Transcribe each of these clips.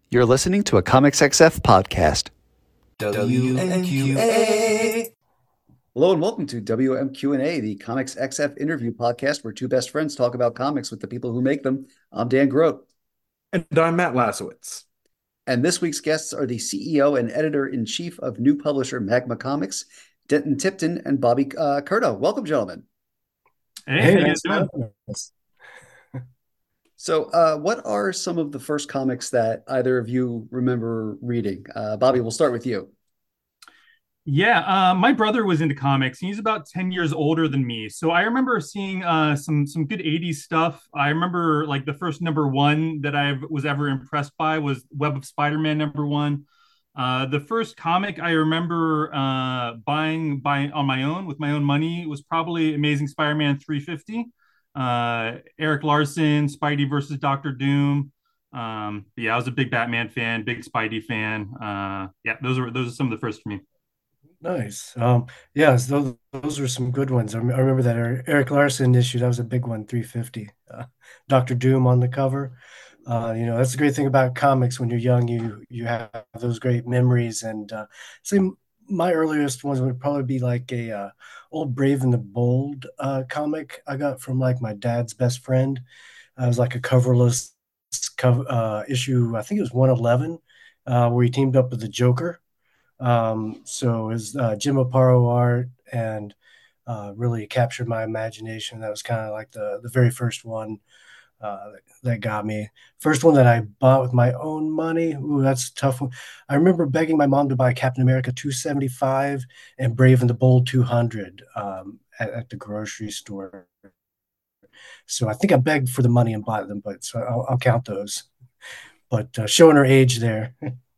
You're listening to a Comics XF podcast. WMQA. Hello and welcome to WMQ&A, the Comics XF interview podcast where two best friends talk about comics with the people who make them. I'm Dan Grote. And I'm Matt Lasowitz. And this week's guests are the CEO and editor-in-chief of new publisher Magma Comics, Denton Tipton and Bobby Curto. Welcome, gentlemen. Hey, how you guys doing? So, what are some of the first comics that either of you remember reading? Bobby, we'll start with you. Yeah, my brother was into comics. He's about 10 years older than me. So I remember seeing some good 80s stuff. I remember like the first number one that I was ever impressed by was Web of Spider-Man number one. The first comic I remember buying on my own with my own money was probably Amazing Spider-Man 350. Eric Larson, Spidey versus Doctor Doom. But yeah, I was a big Batman fan, big Spidey fan. Yeah, those are some of the first for me. Nice. Yes, those were some good ones. I remember that Eric Larson issue. That was a big one, 350. Doctor Doom on the cover. That's the great thing about comics. When you're young, you have those great memories. And say my earliest ones would probably be like a old Brave and the Bold comic I got from like my dad's best friend. It was like a coverless issue. I think it was 111, where he teamed up with the Joker. So it was Jim Aparo art, and really captured my imagination. That was kind of like the very first one that got me. First one that I bought with my own money. Ooh, that's a tough one. I remember begging my mom to buy Captain America 275 and Brave and the Bold 200 at the grocery store. So I think I begged for the money and bought them, but so I'll count those. But showing her age there.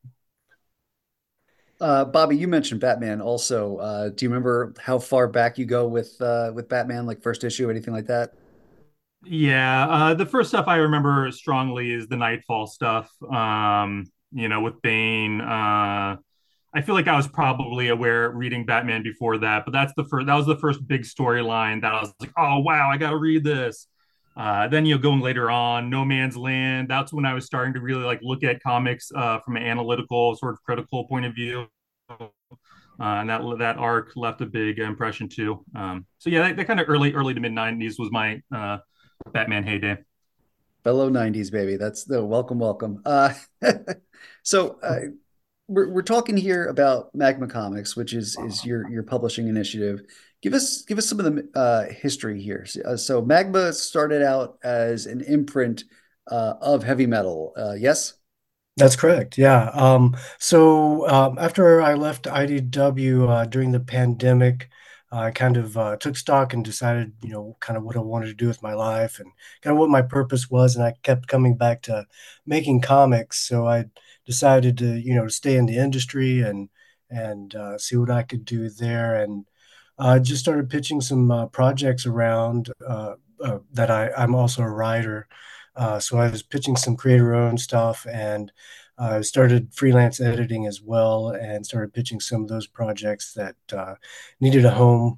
Bobby, you mentioned Batman also. Do you remember how far back you go with Batman, like first issue, anything like that? Yeah, the first stuff I remember strongly is the Nightfall stuff. With Bane. I feel like I was probably aware reading Batman before that, but that was the first big storyline that I was like, oh wow, I gotta read this. Then going later on, No Man's Land. That's when I was starting to really like look at comics from an analytical, sort of critical point of view. And that arc left a big impression too. So yeah, that kind of early to mid '90s was my Batman heyday. Fellow 90s baby. That's the welcome. So we're talking here about Magma Comics, which is your publishing initiative. Give us some of the history here. So Magma started out as an imprint of heavy metal. Yes. That's correct. Yeah. So after I left IDW during the pandemic, I kind of took stock and decided, kind of what I wanted to do with my life and kind of what my purpose was. And I kept coming back to making comics. So I decided to, stay in the industry and see what I could do there. And I just started pitching some projects around that I'm also a writer. So I was pitching some creator-owned stuff, and I started freelance editing as well, and started pitching some of those projects that needed a home.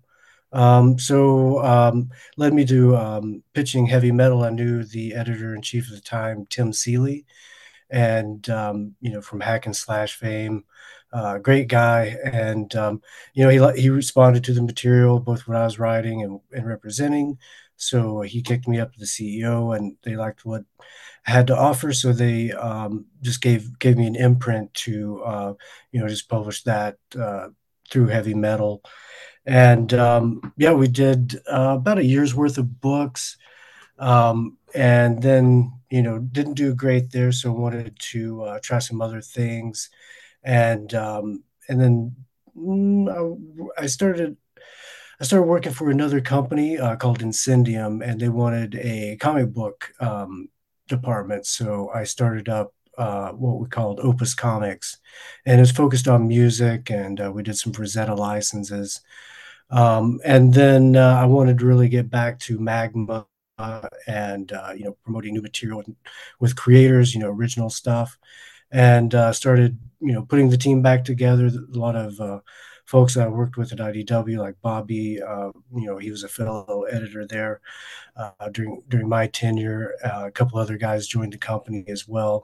Led me to pitching heavy metal. I knew the editor-in-chief at the time, Tim Seeley, and from Hack and Slash fame. Great guy, and he responded to the material, both what I was writing and representing. So he kicked me up to the CEO, and they liked what I had to offer. So they just gave me an imprint to just publish that through heavy metal. And yeah, we did about a year's worth of books, and then didn't do great there, so wanted to try some other things, and then I started working for another company called Incendium, and they wanted a comic book department. So I started up what we called Opus Comics, and it's focused on music, and we did some Rosetta licenses. And then I wanted to really get back to Magma and promoting new material with creators, original stuff, and started putting the team back together. A lot of folks I worked with at IDW, like Bobby, he was a fellow editor there during my tenure. A couple other guys joined the company as well.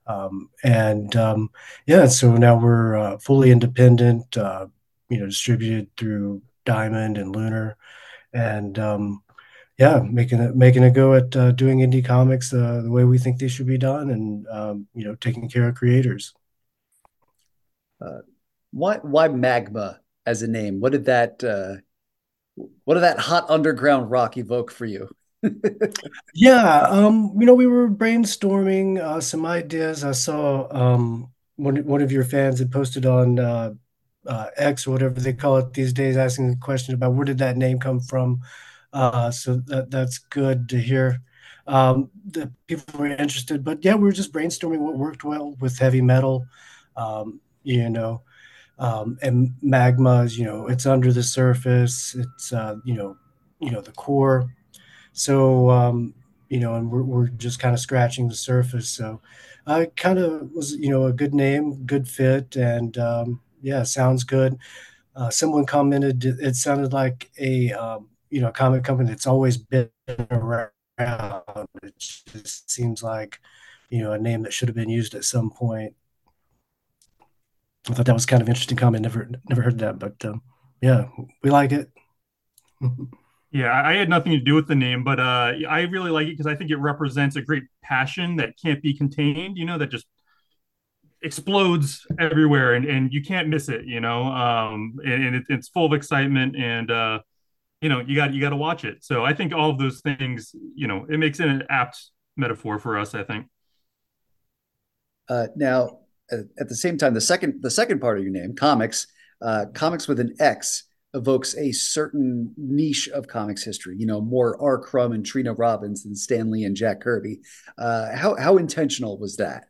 And yeah, so now we're fully independent, distributed through Diamond and Lunar, and yeah, making a go at doing indie comics the way we think they should be done, and taking care of creators. Uh, why Magma as a name? What did that hot underground rock evoke for you? Yeah, we were brainstorming some ideas. I saw one of your fans had posted on X or whatever they call it these days, asking the question about where did that name come from. So that's good to hear. That people were interested, but yeah, we were just brainstorming what worked well with heavy metal. Um, you know, and magma is, it's under the surface. It's the core. So, and we're just kind of scratching the surface. So, kind of was, a good name, good fit, and yeah, sounds good. Someone commented it sounded like a comic company that's always been around. It just seems like, a name that should have been used at some point. I thought that was kind of interesting comment. Never heard that, but yeah, we like it. Yeah, I had nothing to do with the name, but I really like it because I think it represents a great passion that can't be contained, that just explodes everywhere and you can't miss it, and it's full of excitement and you got to watch it. So I think all of those things, it makes it an apt metaphor for us, I think. Now, at the same time, the second part of your name, comics, comics with an X evokes a certain niche of comics history. More R. Crumb and Trina Robbins than Stan Lee and Jack Kirby. How intentional was that?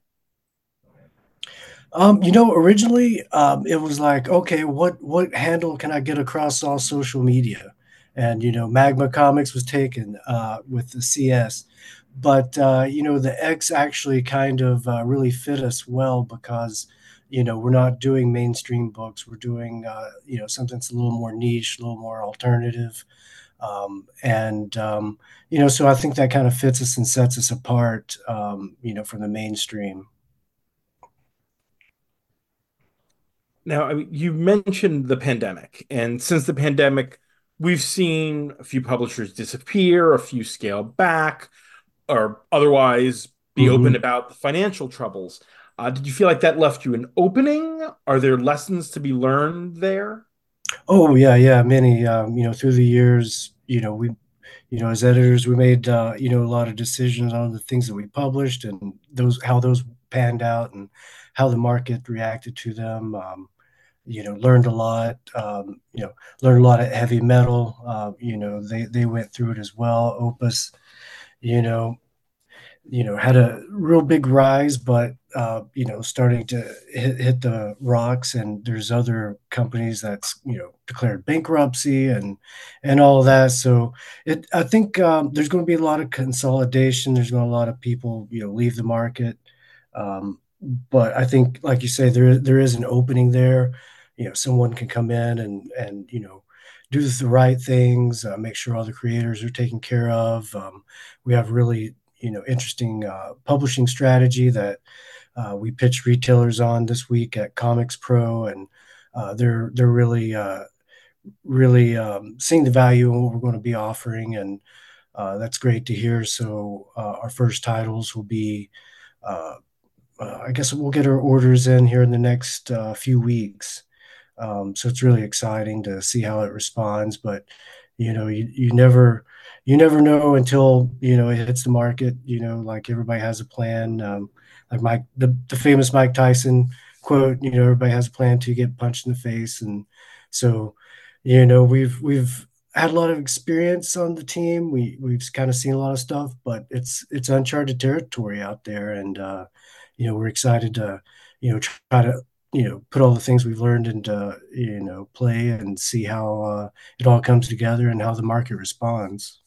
Originally, it was like, okay, what handle can I get across all social media? And Magma Comics was taken with the CS, but the X actually kind of really fit us well because we're not doing mainstream books. We're doing something that's a little more niche, a little more alternative, and so I think that kind of fits us and sets us apart, from the mainstream. Now, I mean, you mentioned the pandemic, and since the pandemic, we've seen a few publishers disappear, a few scale back, or otherwise be open Mhm. about the financial troubles. Did you feel like that left you an opening? Are there lessons to be learned there? Oh yeah, yeah. Many, through the years, as editors, we made, a lot of decisions on the things that we published and how those panned out and how the market reacted to them. Learned a lot. Learned a lot of heavy metal. They went through it as well. Opus, you know, had a real big rise, but starting to hit the rocks. And there's other companies that's declared bankruptcy and all of that. So I think there's going to be a lot of consolidation. There's going to be a lot of people leave the market. Um, but I think, like you say, there is an opening there. Someone can come in and do the right things, make sure all the creators are taken care of. We have really interesting publishing strategy that we pitched retailers on this week at Comics Pro, and they're really seeing the value in what we're going to be offering, and that's great to hear. So our first titles will be, uh, I guess we'll get our orders in here in the next few weeks. So it's really exciting to see how it responds. But you never know until it hits the market. Like everybody has a plan. Like the famous Mike Tyson quote. Everybody has a plan to get punched in the face, and so we've had a lot of experience on the team. We've kind of seen a lot of stuff, but it's uncharted territory out there, and we're excited to try to put all the things we've learned into play and see how it all comes together and how the market responds.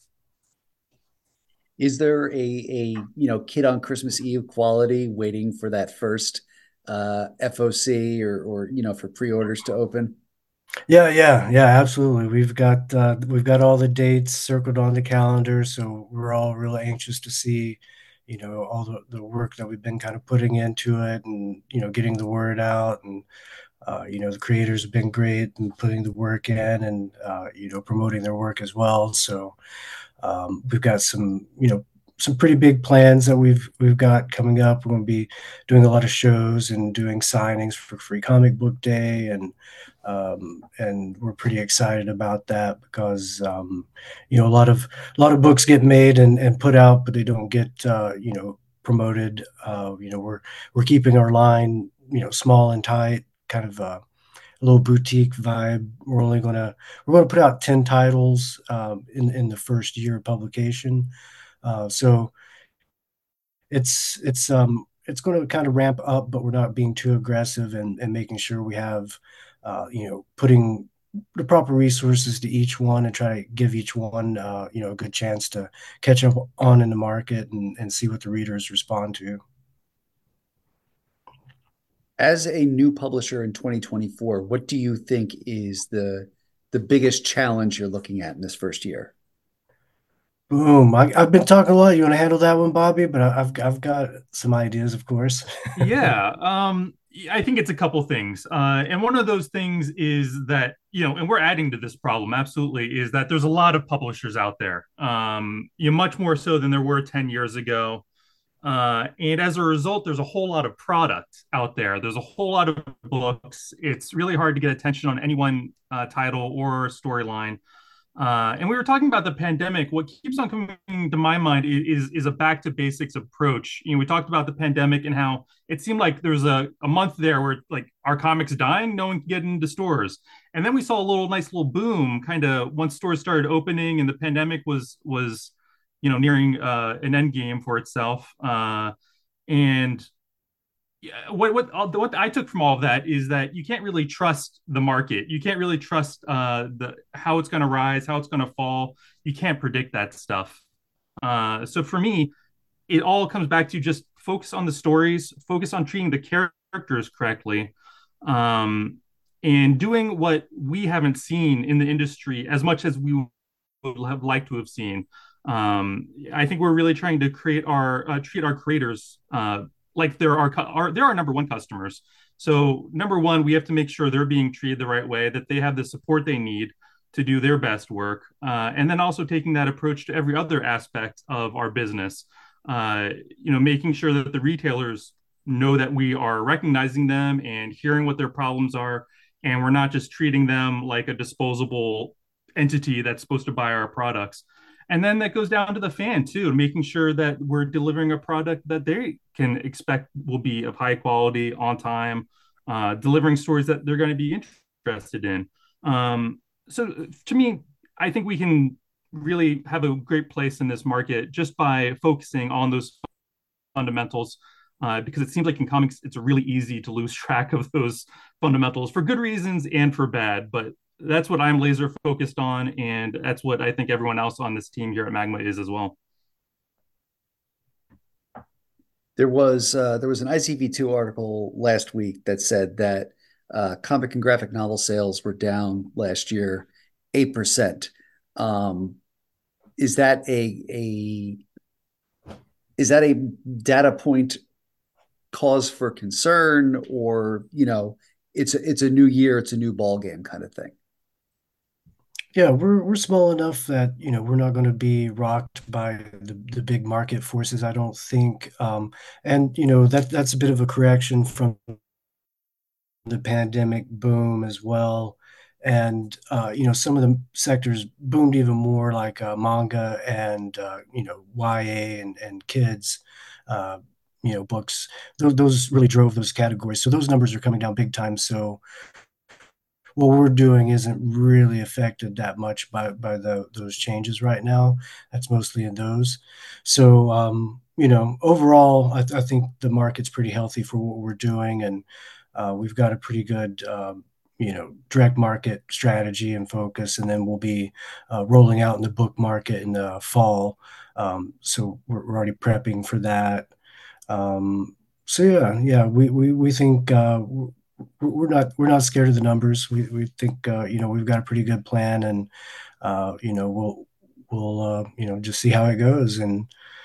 Is there a kid on Christmas Eve quality waiting for that first FOC or for pre-orders to open? Yeah, yeah, yeah, absolutely. We've got all the dates circled on the calendar, so we're all really anxious to see, all the work that we've been kind of putting into it, and getting the word out. And the creators have been great and putting the work in, and promoting their work as well. So we've got some pretty big plans that we've got coming up. We're going to be doing a lot of shows and doing signings for Free Comic Book Day, and we're pretty excited about that because a lot of books get made and put out, but they don't get promoted. We're keeping our line small and tight, kind of a little boutique vibe. We're gonna put out 10 titles in the first year of publication. So it's going to kind of ramp up, but we're not being too aggressive, and making sure we have putting the proper resources to each one, and try to give each one a good chance to catch up on in the market, and see what the readers respond to. As a new publisher in 2024, what do you think is the biggest challenge you're looking at in this first year? Boom. I've been talking a lot. You want to handle that one, Bobby? But I've got some ideas, of course. Yeah, I think it's a couple things, and one of those things is that and we're adding to this problem absolutely, is that there's a lot of publishers out there, much more so than there were 10 years ago, and as a result, there's a whole lot of product out there. There's a whole lot of books. It's really hard to get attention on any one title or storyline. And we were talking about the pandemic. What keeps on coming to my mind is a back to basics approach. We talked about the pandemic and how it seemed like there was a month there where like our comics dying, no one could get into stores, and then we saw a nice little boom, kind of once stores started opening and the pandemic was nearing an end game for itself. And what I took from all of that is that you can't really trust the market. You can't really trust the how it's going to rise, how it's going to fall. You can't predict that stuff. So for me, it all comes back to just focus on the stories, focus on treating the characters correctly, and doing what we haven't seen in the industry as much as we would have liked to have seen. I think we're really trying to treat our creators like they're our number one customers. So number one, we have to make sure they're being treated the right way, that they have the support they need to do their best work, and then also taking that approach to every other aspect of our business. Making sure that the retailers know that we are recognizing them and hearing what their problems are, and we're not just treating them like a disposable entity that's supposed to buy our products. And then that goes down to the fan too, making sure that we're delivering a product that they can expect will be of high quality, on time, delivering stories that they're going to be interested in. So to me, I think we can really have a great place in this market just by focusing on those fundamentals, because it seems like in comics, it's really easy to lose track of those fundamentals for good reasons and for bad. But that's what I'm laser focused on, and that's what I think everyone else on this team here at Magma is as well. There was an ICV2 article last week that said that comic and graphic novel sales were down last year 8%. Is that a data point cause for concern, or it's a new year, it's a new ball game kind of thing? Yeah, we're small enough that we're not going to be rocked by the big market forces, I don't think. And that's a bit of a correction from the pandemic boom as well. And some of the sectors boomed even more, like manga and YA and kids books. Those really drove those categories. So those numbers are coming down big time. So what we're doing isn't really affected that much by those changes right now. That's mostly in those. So overall, I think the market's pretty healthy for what we're doing, and we've got a pretty good direct market strategy and focus, and then we'll be rolling out in the book market in the fall. So we're already prepping for that. So yeah, we think we're not scared of the numbers. We think we've got a pretty good plan, and we'll just see how it goes, and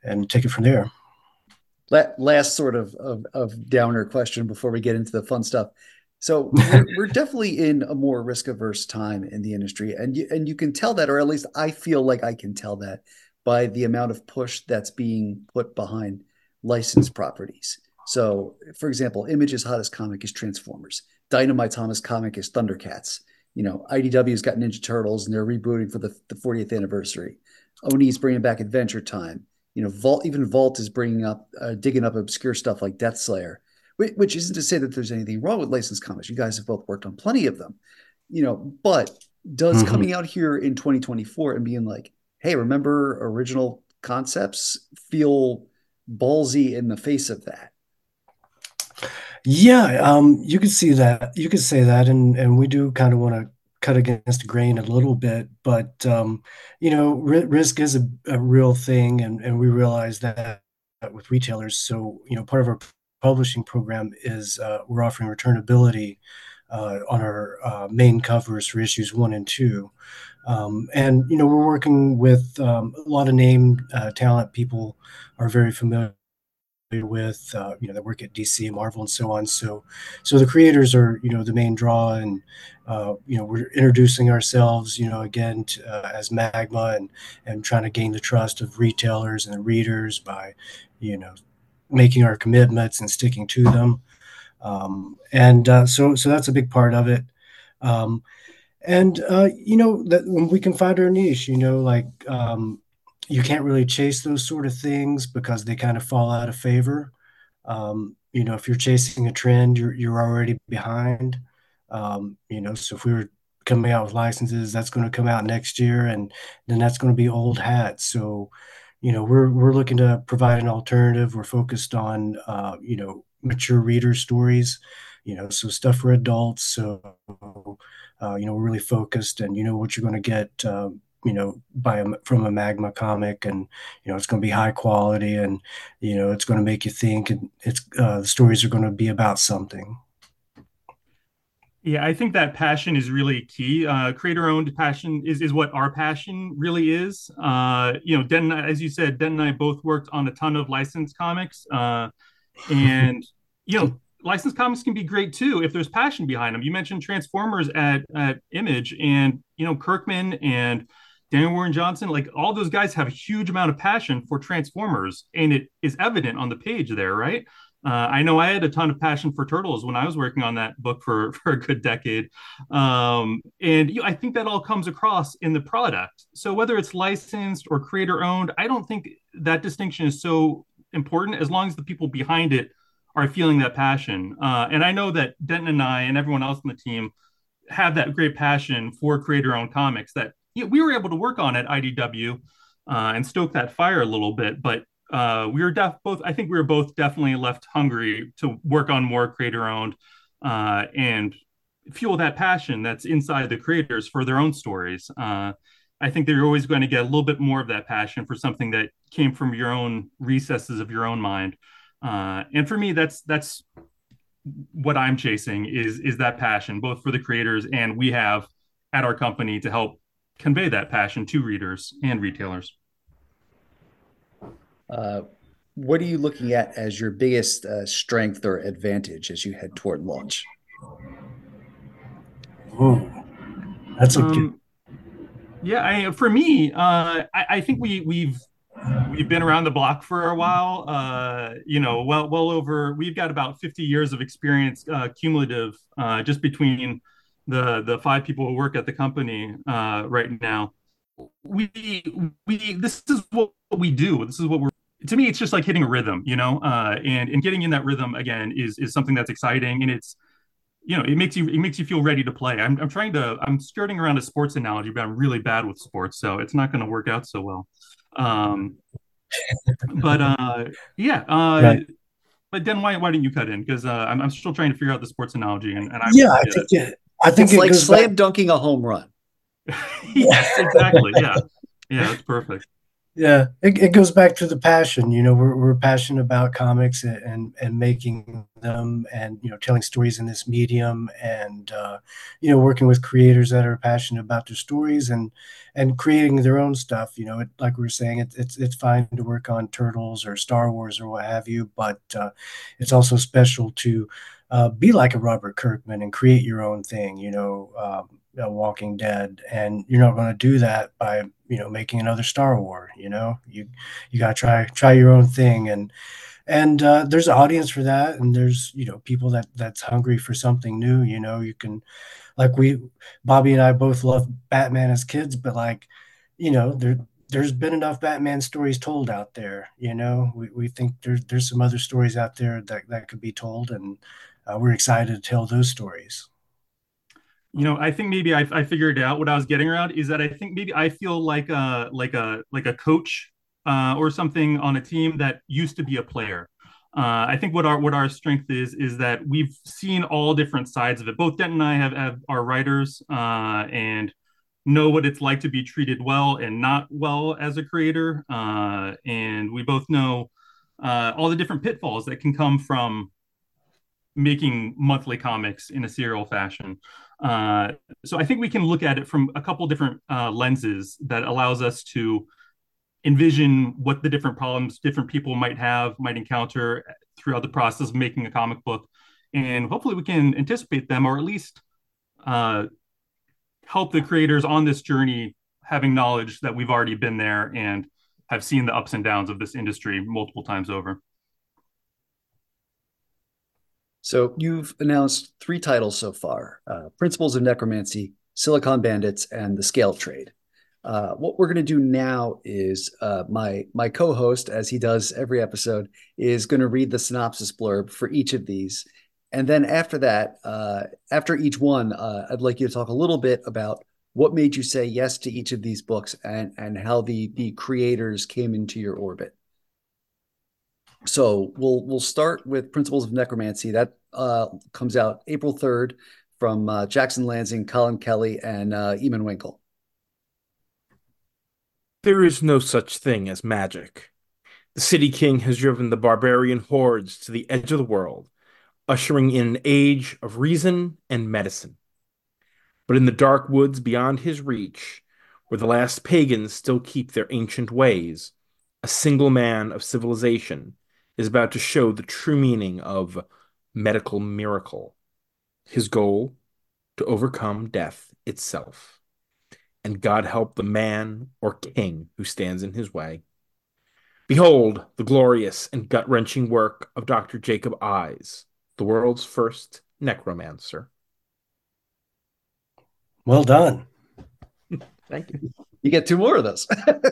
take it from there. Last sort of downer question before we get into the fun stuff. So we're definitely in a more risk averse time in the industry, and you can tell that, or at least I feel like I can tell that by the amount of push that's being put behind licensed properties. So, for example, Image's hottest comic is Transformers. Dynamite's hottest comic is Thundercats. IDW's got Ninja Turtles, and they're rebooting for the 40th anniversary. Oni's bringing back Adventure Time. Vault is digging up obscure stuff like Death Slayer, which isn't to say that there's anything wrong with licensed comics. You guys have both worked on plenty of them, but does coming out here in 2024 and being like, hey, remember original concepts, feel ballsy in the face of that? Yeah, you could see that. You could say that, and we do kind of want to cut against the grain a little bit, but risk is a real thing, and we realize that with retailers. So part of our publishing program is we're offering returnability on our main covers for issues 1 and 2, and we're working with a lot of name talent people are very familiar with that work at DC and Marvel and so on. So the creators are the main draw, and we're introducing ourselves again as Magma, and trying to gain the trust of retailers and the readers by making our commitments and sticking to them. So that's a big part of it. That when we can find our niche, you can't really chase those sort of things because they kind of fall out of favor. If you're chasing a trend, you're already behind. So if we were coming out with licenses, that's going to come out next year, and then that's going to be old hat. So, we're looking to provide an alternative. We're focused on, mature reader stories, so stuff for adults. So, we're really focused, and what you're going to get, from a Magma comic, and it's going to be high quality, and it's going to make you think, and the stories are going to be about something. Yeah, I think that passion is really key. Creator-owned passion is what our passion really is. Den, as you said, Den and I both worked on a ton of licensed comics, and licensed comics can be great too if there's passion behind them. You mentioned Transformers at Image, and Kirkman and Daniel Warren Johnson, like all those guys have a huge amount of passion for Transformers, and it is evident on the page there, right? I know I had a ton of passion for Turtles when I was working on that book for a good decade. I think that all comes across in the product. So whether it's licensed or creator owned, I don't think that distinction is so important as long as the people behind it are feeling that passion. And I know that Denton and I and everyone else on the team have that great passion for creator owned comics that we were able to work on at IDW and stoke that fire a little bit, but we were both. I think we were both definitely left hungry to work on more creator-owned and fuel that passion that's inside the creators for their own stories. I think they're always going to get a little bit more of that passion for something that came from your own recesses of your own mind. And for me, that's what I'm chasing is that passion, both for the creators, and we have at our company to help convey that passion to readers and retailers. What are you looking at as your biggest strength or advantage as you head toward launch? Oh, that's a good. Yeah, for me, I think we've been around the block for a while. Well over. We've got about 50 years of experience, cumulative, just between the 5 people who work at the company right now. This is what we do. This is what we're. To me, it's just like hitting a rhythm, and getting in that rhythm again is something that's exciting, and it's, it makes you feel ready to play. I'm skirting around a sports analogy, but I'm really bad with sports, so it's not going to work out so well. Right. But then why didn't you cut in? Because I'm still trying to figure out the sports analogy, and I think it's like slam dunking a home run. Yes, exactly. Yeah, that's perfect. Yeah, it goes back to the passion. We're passionate about comics and making them, and telling stories in this medium, and working with creators that are passionate about their stories and creating their own stuff. Like we were saying, it's fine to work on Turtles or Star Wars or what have you, but it's also special to be like a Robert Kirkman and create your own thing. Walking Dead, and you're not going to do that by making another Star Wars. You got to try your own thing, and there's an audience for that, and there's people that's hungry for something new. You can, like, Bobby and I both love Batman as kids, but like, there's been enough Batman stories told out there. We think there's some other stories out there that could be told, and we're excited to tell those stories. I think maybe I figured out what I was getting around is that I think maybe I feel like a coach or something on a team that used to be a player. I think what our strength is that we've seen all different sides of it. Both Dent and I have are writers and know what it's like to be treated well and not well as a creator. And we both know all the different pitfalls that can come from making monthly comics in a serial fashion. Uh, so I think we can look at it from a couple different lenses that allows us to envision what the different problems different people might encounter throughout the process of making a comic book, and hopefully we can anticipate them or at least uh, help the creators on this journey, having knowledge that we've already been there and have seen the ups and downs of this industry multiple times over. So you've announced three titles so far: Principles of Necromancy, Silicon Bandits, and The Scale Trade. What we're going to do now is my co-host, as he does every episode, is going to read the synopsis blurb for each of these. And then after that, after each one, I'd like you to talk a little bit about what made you say yes to each of these books and how the creators came into your orbit. So we'll start with Principles of Necromancy. That comes out April 3rd from Jackson Lansing, Colin Kelly, and Eamon Winkle. There is no such thing as magic. The City King has driven the barbarian hordes to the edge of the world, ushering in an age of reason and medicine. But in the dark woods beyond his reach, where the last pagans still keep their ancient ways, a single man of civilization is about to show the true meaning of medical miracle. His goal? To overcome death itself. And God help the man or king who stands in his way. Behold the glorious and gut-wrenching work of Dr. Jacob Eyes, the world's first necromancer. Well done. Thank you. You get two more of those.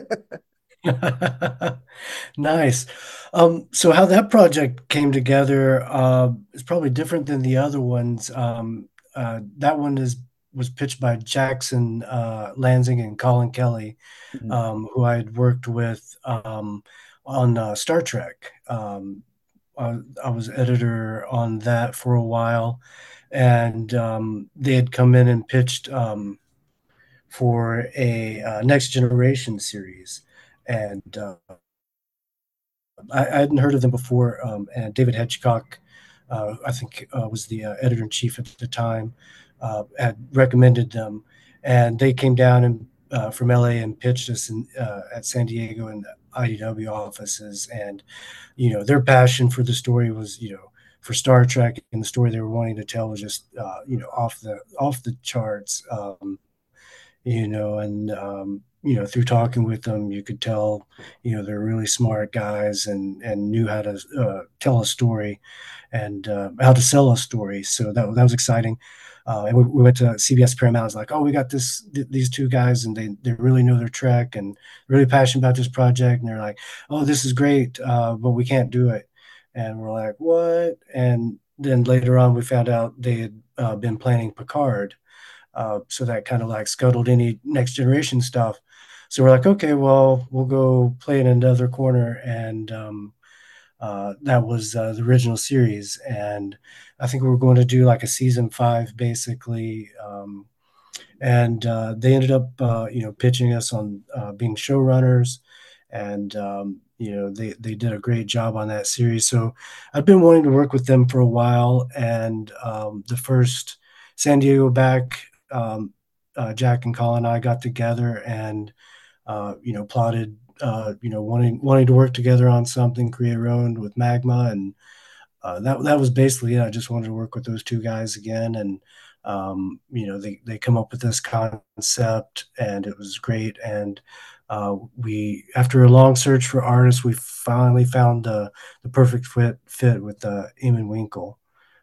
Nice. So how that project came together is probably different than the other ones. That one was pitched by Jackson Lansing and Colin Kelly, Mhm. who I had worked with on Star Trek. I was editor on that for a while, and they had come in and pitched for a Next Generation series, and I hadn't heard of them before. And David Hedgecock, I think, was the editor in chief at the time, had recommended them, and they came down and from LA and pitched us at San Diego in the IDW offices, and their passion for the story was for Star Trek, and the story they were wanting to tell was just off the charts. And through talking with them, you could tell they're really smart guys and knew how to tell a story and how to sell a story. So that was exciting. And we went to CBS Paramount. I was like, oh, we got these two guys, and they really know their Trek and really passionate about this project. And they're like, oh, this is great, but we can't do it. And we're like, what? And then later on, we found out they had been planning Picard. So that kind of like scuttled any Next Generation stuff. So we're like, okay, well, we'll go play in another corner. And that was the original series. And I think we were going to do like a season 5, basically. And they ended up, pitching us on being showrunners. and they did a great job on that series. So I've been wanting to work with them for a while, and the first San Diego back, Jack and Colin and I got together and plotted, wanting to work together on something, create our own with Magma, and that was basically it. I just wanted to work with those two guys again, and they come up with this concept, and it was great. And we, after a long search for artists, we finally found the perfect fit with Eamon Winkle.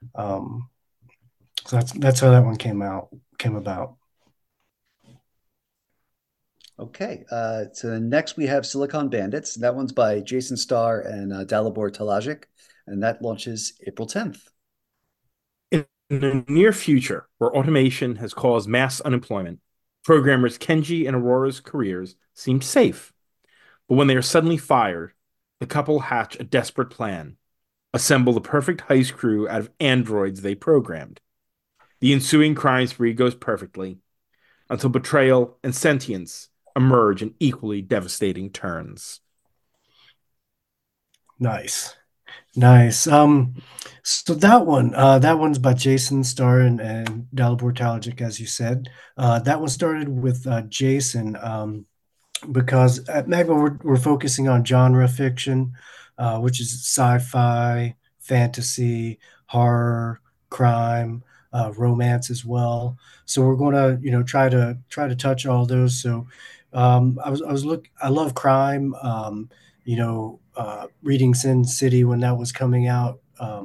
So that's how that one came about. Okay, so next we have Silicon Bandits. That one's by Jason Starr and Dalibor Talajic, and that launches April 10th. In the near future, where automation has caused mass unemployment, programmers Kenji and Aurora's careers seem safe. But when they are suddenly fired, the couple hatch a desperate plan, assemble the perfect heist crew out of androids they programmed. The ensuing crime spree goes perfectly, until betrayal and sentience emerge in equally devastating turns. Nice. So that one's by Jason Starr and Dalibor Talajic, as you said. That one started with Jason, because at Magma we're focusing on genre fiction, which is sci-fi, fantasy, horror, crime, romance as well. So we're going to try to touch all those. So I love crime. Reading Sin City when that was coming out.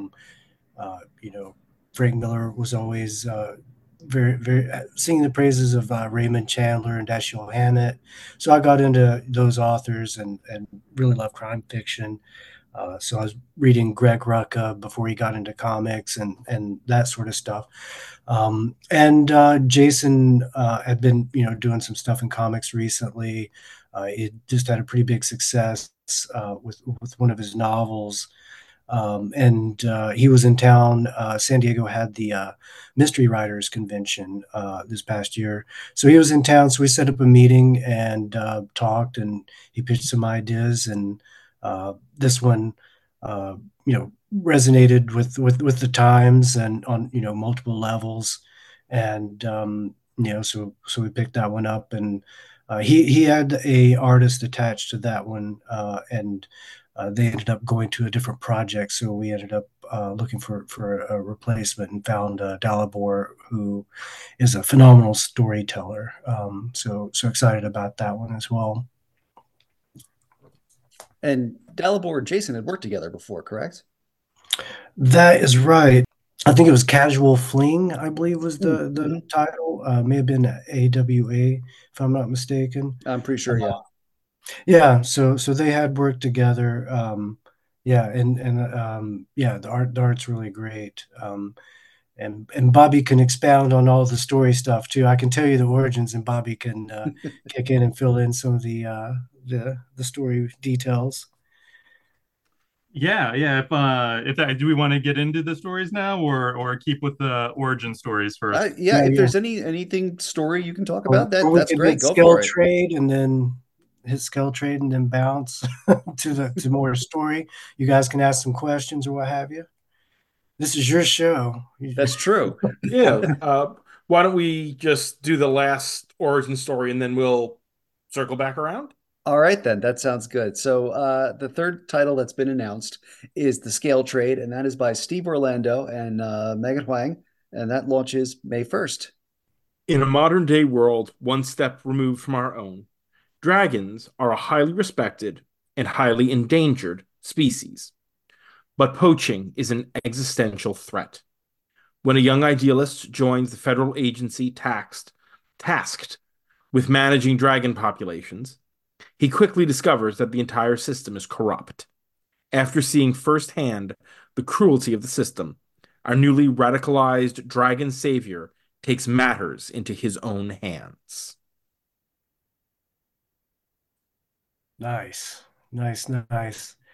Frank Miller was always very, very singing the praises of Raymond Chandler and Dashiell Hammett. So I got into those authors and really love crime fiction. So I was reading Greg Rucka before he got into comics and that sort of stuff. And Jason had been doing some stuff in comics recently. He just had a pretty big success with one of his novels. And he was in town. San Diego had the Mystery Writers Convention this past year. So he was in town. So we set up a meeting and talked, and he pitched some ideas. And this one, resonated with the times and on multiple levels. And so we picked that one up, and he had a artist attached to that one, and they ended up going to a different project. So we ended up looking for a replacement and found Dalibor, who is a phenomenal storyteller. So excited about that one as well. And Dalibor and Jason had worked together before, correct? That is right. I think it was Casual Fling, I believe was the Mhm. title. May have been AWA, if I'm not mistaken. I'm pretty sure, yeah. Yeah, so they had worked together. Yeah, yeah, the art's really great. And Bobby can expound on all the story stuff too. I can tell you the origins, and Bobby can kick in and fill in some of the story details. Yeah. If that, do we want to get into the stories now, or keep with the origin stories first? Yeah, Yeah, if yeah. there's anything story you can talk Or, about, or we that's could great. hit Go skill for it. trade and then hit skill trade and then bounce to more story. You guys can ask some questions or what have you. This is your show. That's true. Yeah. Why don't we just do the last origin story and then we'll circle back around? All right, then. That sounds good. So, the third title that's been announced is The Scale Trade, and that is by Steve Orlando and Megan Huang, and that launches May 1st. In a modern day world, one step removed from our own, dragons are a highly respected and highly endangered species. But poaching is an existential threat. When a young idealist joins the federal agency tasked with managing dragon populations, he quickly discovers that the entire system is corrupt. After seeing firsthand the cruelty of the system, our newly radicalized dragon savior takes matters into his own hands. Nice, nice, nice.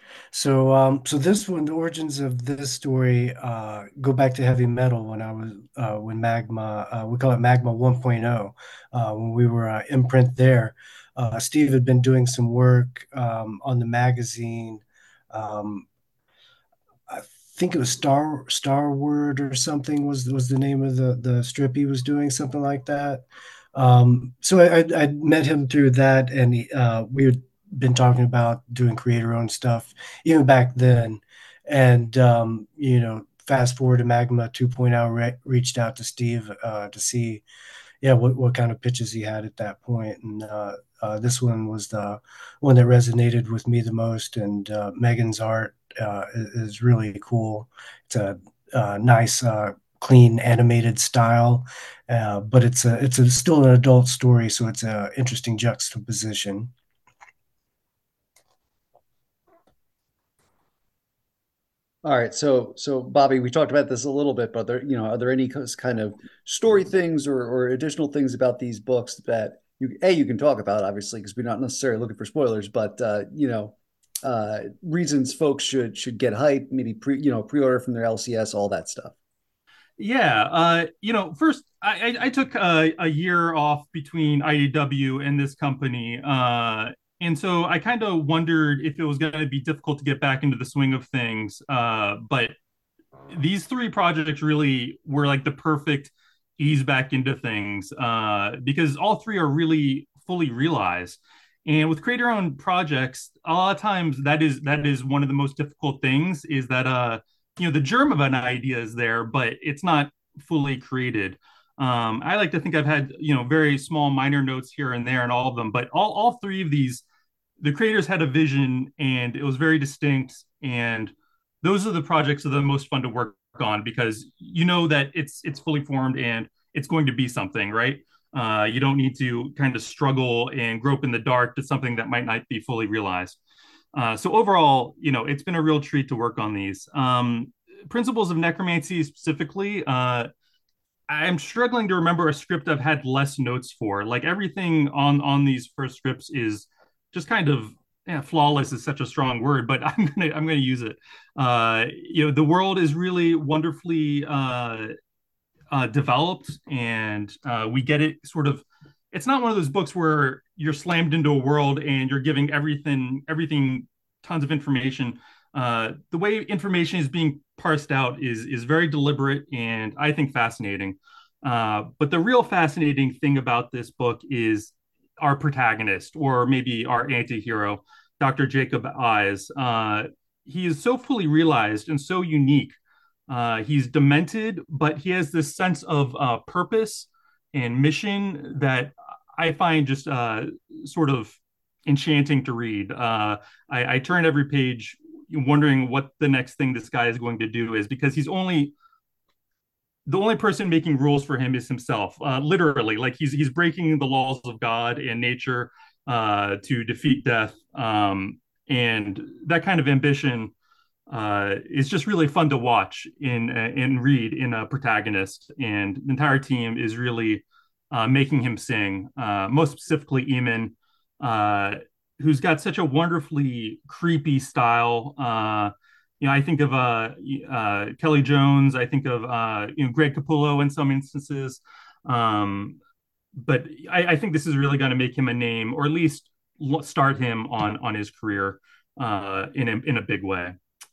So this one, the origins of this story, go back to heavy metal when I was when Magma, we call it Magma 1.0, when we were imprint there. Steve had been doing some work on the magazine. Um, I think it was Starward or something was the name of the strip he was doing, something like that. So I met him through that, and we had been talking about doing creator owned stuff even back then. And fast forward to Magma 2.0, reached out to Steve to see, yeah, what kind of pitches he had at that point. And this one was the one that resonated with me the most. And Megan's art is really cool. It's a nice, clean animated style, but it's still an adult story, so it's an interesting juxtaposition. All right, so Bobby, we talked about this a little bit, but are there any kind of story things or additional things about these books that you can talk about, obviously, because we're not necessarily looking for spoilers, but reasons folks should get hype, maybe pre-order from their LCS, all that stuff. Yeah, first I took a year off between IDW and this company, and so I kind of wondered if it was going to be difficult to get back into the swing of things. But these three projects really were like the perfect ease back into things, because all three are really fully realized. And with creator-owned projects, a lot of times that is one of the most difficult things is that the germ of an idea is there, but it's not fully created. I like to think I've had very small minor notes here and there in all of them, but all three of these, the creators had a vision and it was very distinct. And those are the projects that are the most fun to work on because you know that it's fully formed and it's going to be something, right? You don't need to kind of struggle and grope in the dark to something that might not be fully realized. So overall, it's been a real treat to work on these. Principles of Necromancy specifically, I'm struggling to remember a script I've had less notes for. Like everything on these first scripts is just kind of, yeah, flawless is such a strong word, but I'm gonna use it. The world is really wonderfully developed, and we get it sort of. It's not one of those books where you're slammed into a world and you're giving everything, tons of information. The way information is being parsed out is very deliberate and I think fascinating. But the real fascinating thing about this book is our protagonist, or maybe our anti-hero, Dr. Jacob Eyes. He is so fully realized and so unique. He's demented, but he has this sense of purpose and mission that I find just sort of enchanting to read. I turn every page wondering what the next thing this guy is going to do is, because the only person making rules for him is himself. Literally, like he's breaking the laws of God and nature to defeat death, and that kind of ambition is just really fun to watch and read in a protagonist. And the entire team is really making him sing. Most specifically, Eamon, who's got such a wonderfully creepy style. I think of Kelly Jones. I think of Greg Capullo in some instances. But I think this is really going to make him a name, or at least start him on his career in a big way.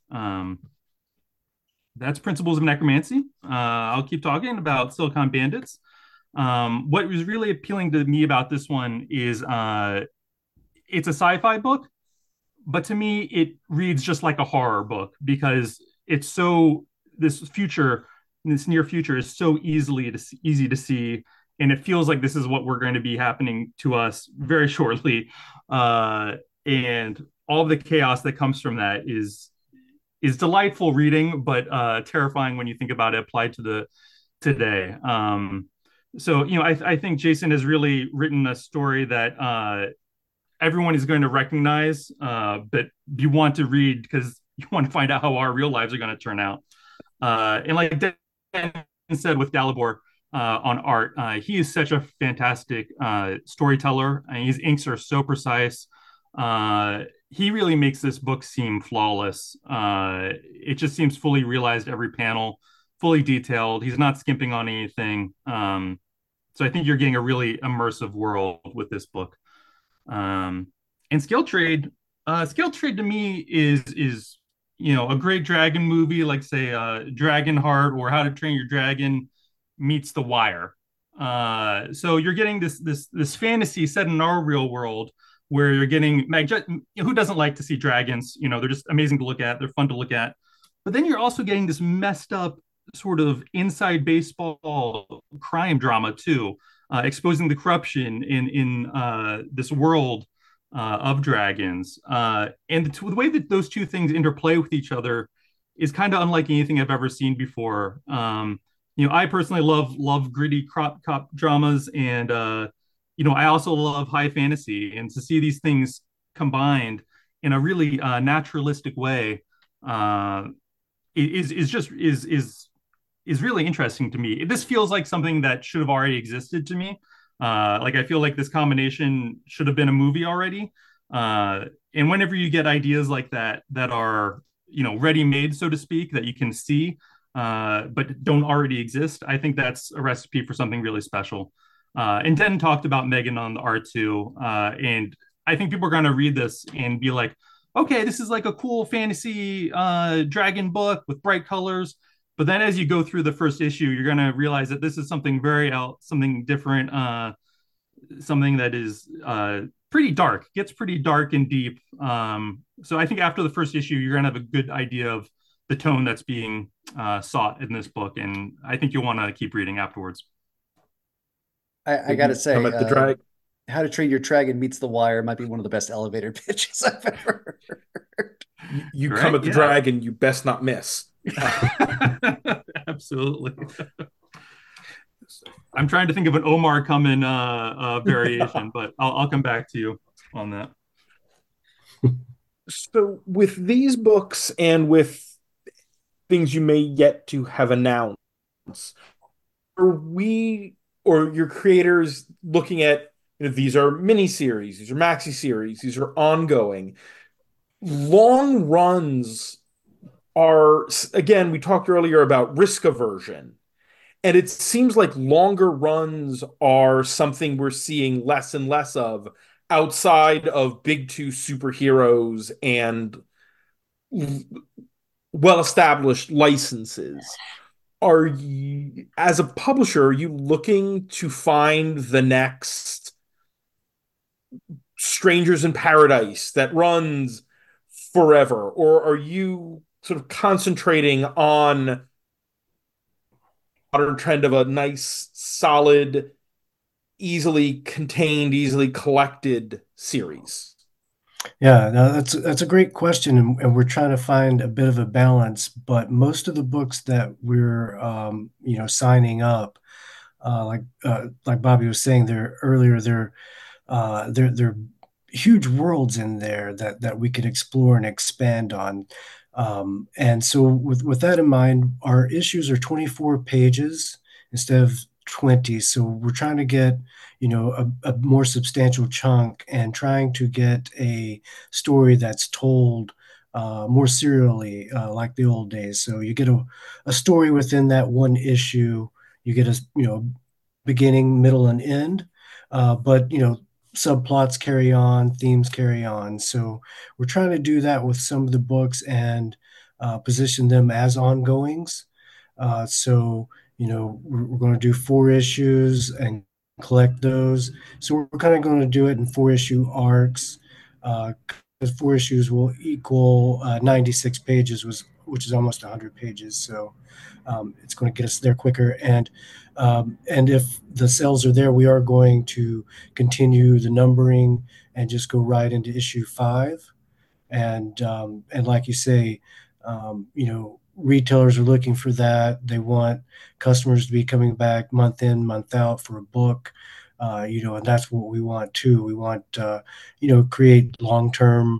That's Principles of Necromancy. I'll keep talking about Silicon Bandits. What was really appealing to me about this one is it's a sci-fi book, but to me it reads just like a horror book because it's so this near future is so easy to see, and it feels like this is what we're going to be happening to us very shortly. And all the chaos that comes from that is delightful reading, but terrifying when you think about it applied to the today. I think Jason has really written a story that everyone is going to recognize, but you want to read because you want to find out how our real lives are going to turn out. And like Dan said with Dalibor on art, he is such a fantastic storyteller, and his inks are so precise. he really makes this book seem flawless. It just seems fully realized every panel, fully detailed. He's not skimping on anything. So I think you're getting a really immersive world with this book. Um, and Scale Trade to me is a great dragon movie, like say Dragonheart or How to Train Your Dragon meets The Wire. So you're getting this fantasy set in our real world where you're getting who doesn't like to see dragons? They're just amazing to look at. They're fun to look at. But then you're also getting this messed up sort of inside baseball crime drama too, exposing the corruption in this world of dragons. And the way that those two things interplay with each other is kind of unlike anything I've ever seen before. I personally love gritty cop dramas, and I also love high fantasy. And to see these things combined in a really naturalistic way is really interesting to me. This feels like something that should have already existed to me. Like I feel like this combination should have been a movie already. And whenever you get ideas like that are ready made, so to speak, that you can see but don't already exist, I think that's a recipe for something really special. And Den talked about Megan on the R2, and I think people are going to read this and be like, okay, this is like a cool fantasy dragon book with bright colors. But then as you go through the first issue, you're going to realize that this is something something different, something that is pretty dark, gets pretty dark and deep. So I think after the first issue, you're going to have a good idea of the tone that's being sought in this book. And I think you'll want to keep reading afterwards. I got to say, Come at the drag. How to Train Your Dragon meets The Wire might be one of the best elevator pitches I've ever heard. You come at the dragon, you best not miss. Absolutely. I'm trying to think of an Omar Coming variation, but I'll come back to you on that. So with these books and with things you may yet to have announced, are we or your creators looking at these are mini series, these are maxi series, these are ongoing. Long runs are, again, we talked earlier about risk aversion. And it seems like longer runs are something we're seeing less and less of outside of big two superheroes and well-established licenses. Are you, as a publisher, are you looking to find the next Strangers in Paradise that runs forever? Or are you sort of concentrating on modern trend of a nice, solid, easily contained, easily collected series? Yeah, no, that's a great question, and we're trying to find a bit of a balance. But most of the books that we're signing up, like Bobby was saying there earlier, they're huge worlds in there that we could explore and expand on. And so with that in mind, our issues are 24 pages instead of 20. So we're trying to get, a more substantial chunk and trying to get a story that's told more serially, like the old days. So you get a story within that one issue. You get beginning, middle, and end. But subplots carry on, themes carry on. So we're trying to do that with some of the books and position them as ongoings. So we're going to do 4 issues and collect those. So we're kind of going to do it in 4-issue arcs. 4 issues will equal 96 pages, which is almost 100 pages. So it's going to get us there quicker. And if the sales are there, we are going to continue the numbering and just go right into issue 5. And like you say, retailers are looking for that. They want customers to be coming back month in, month out for a book. And that's what we want too. We want create long-term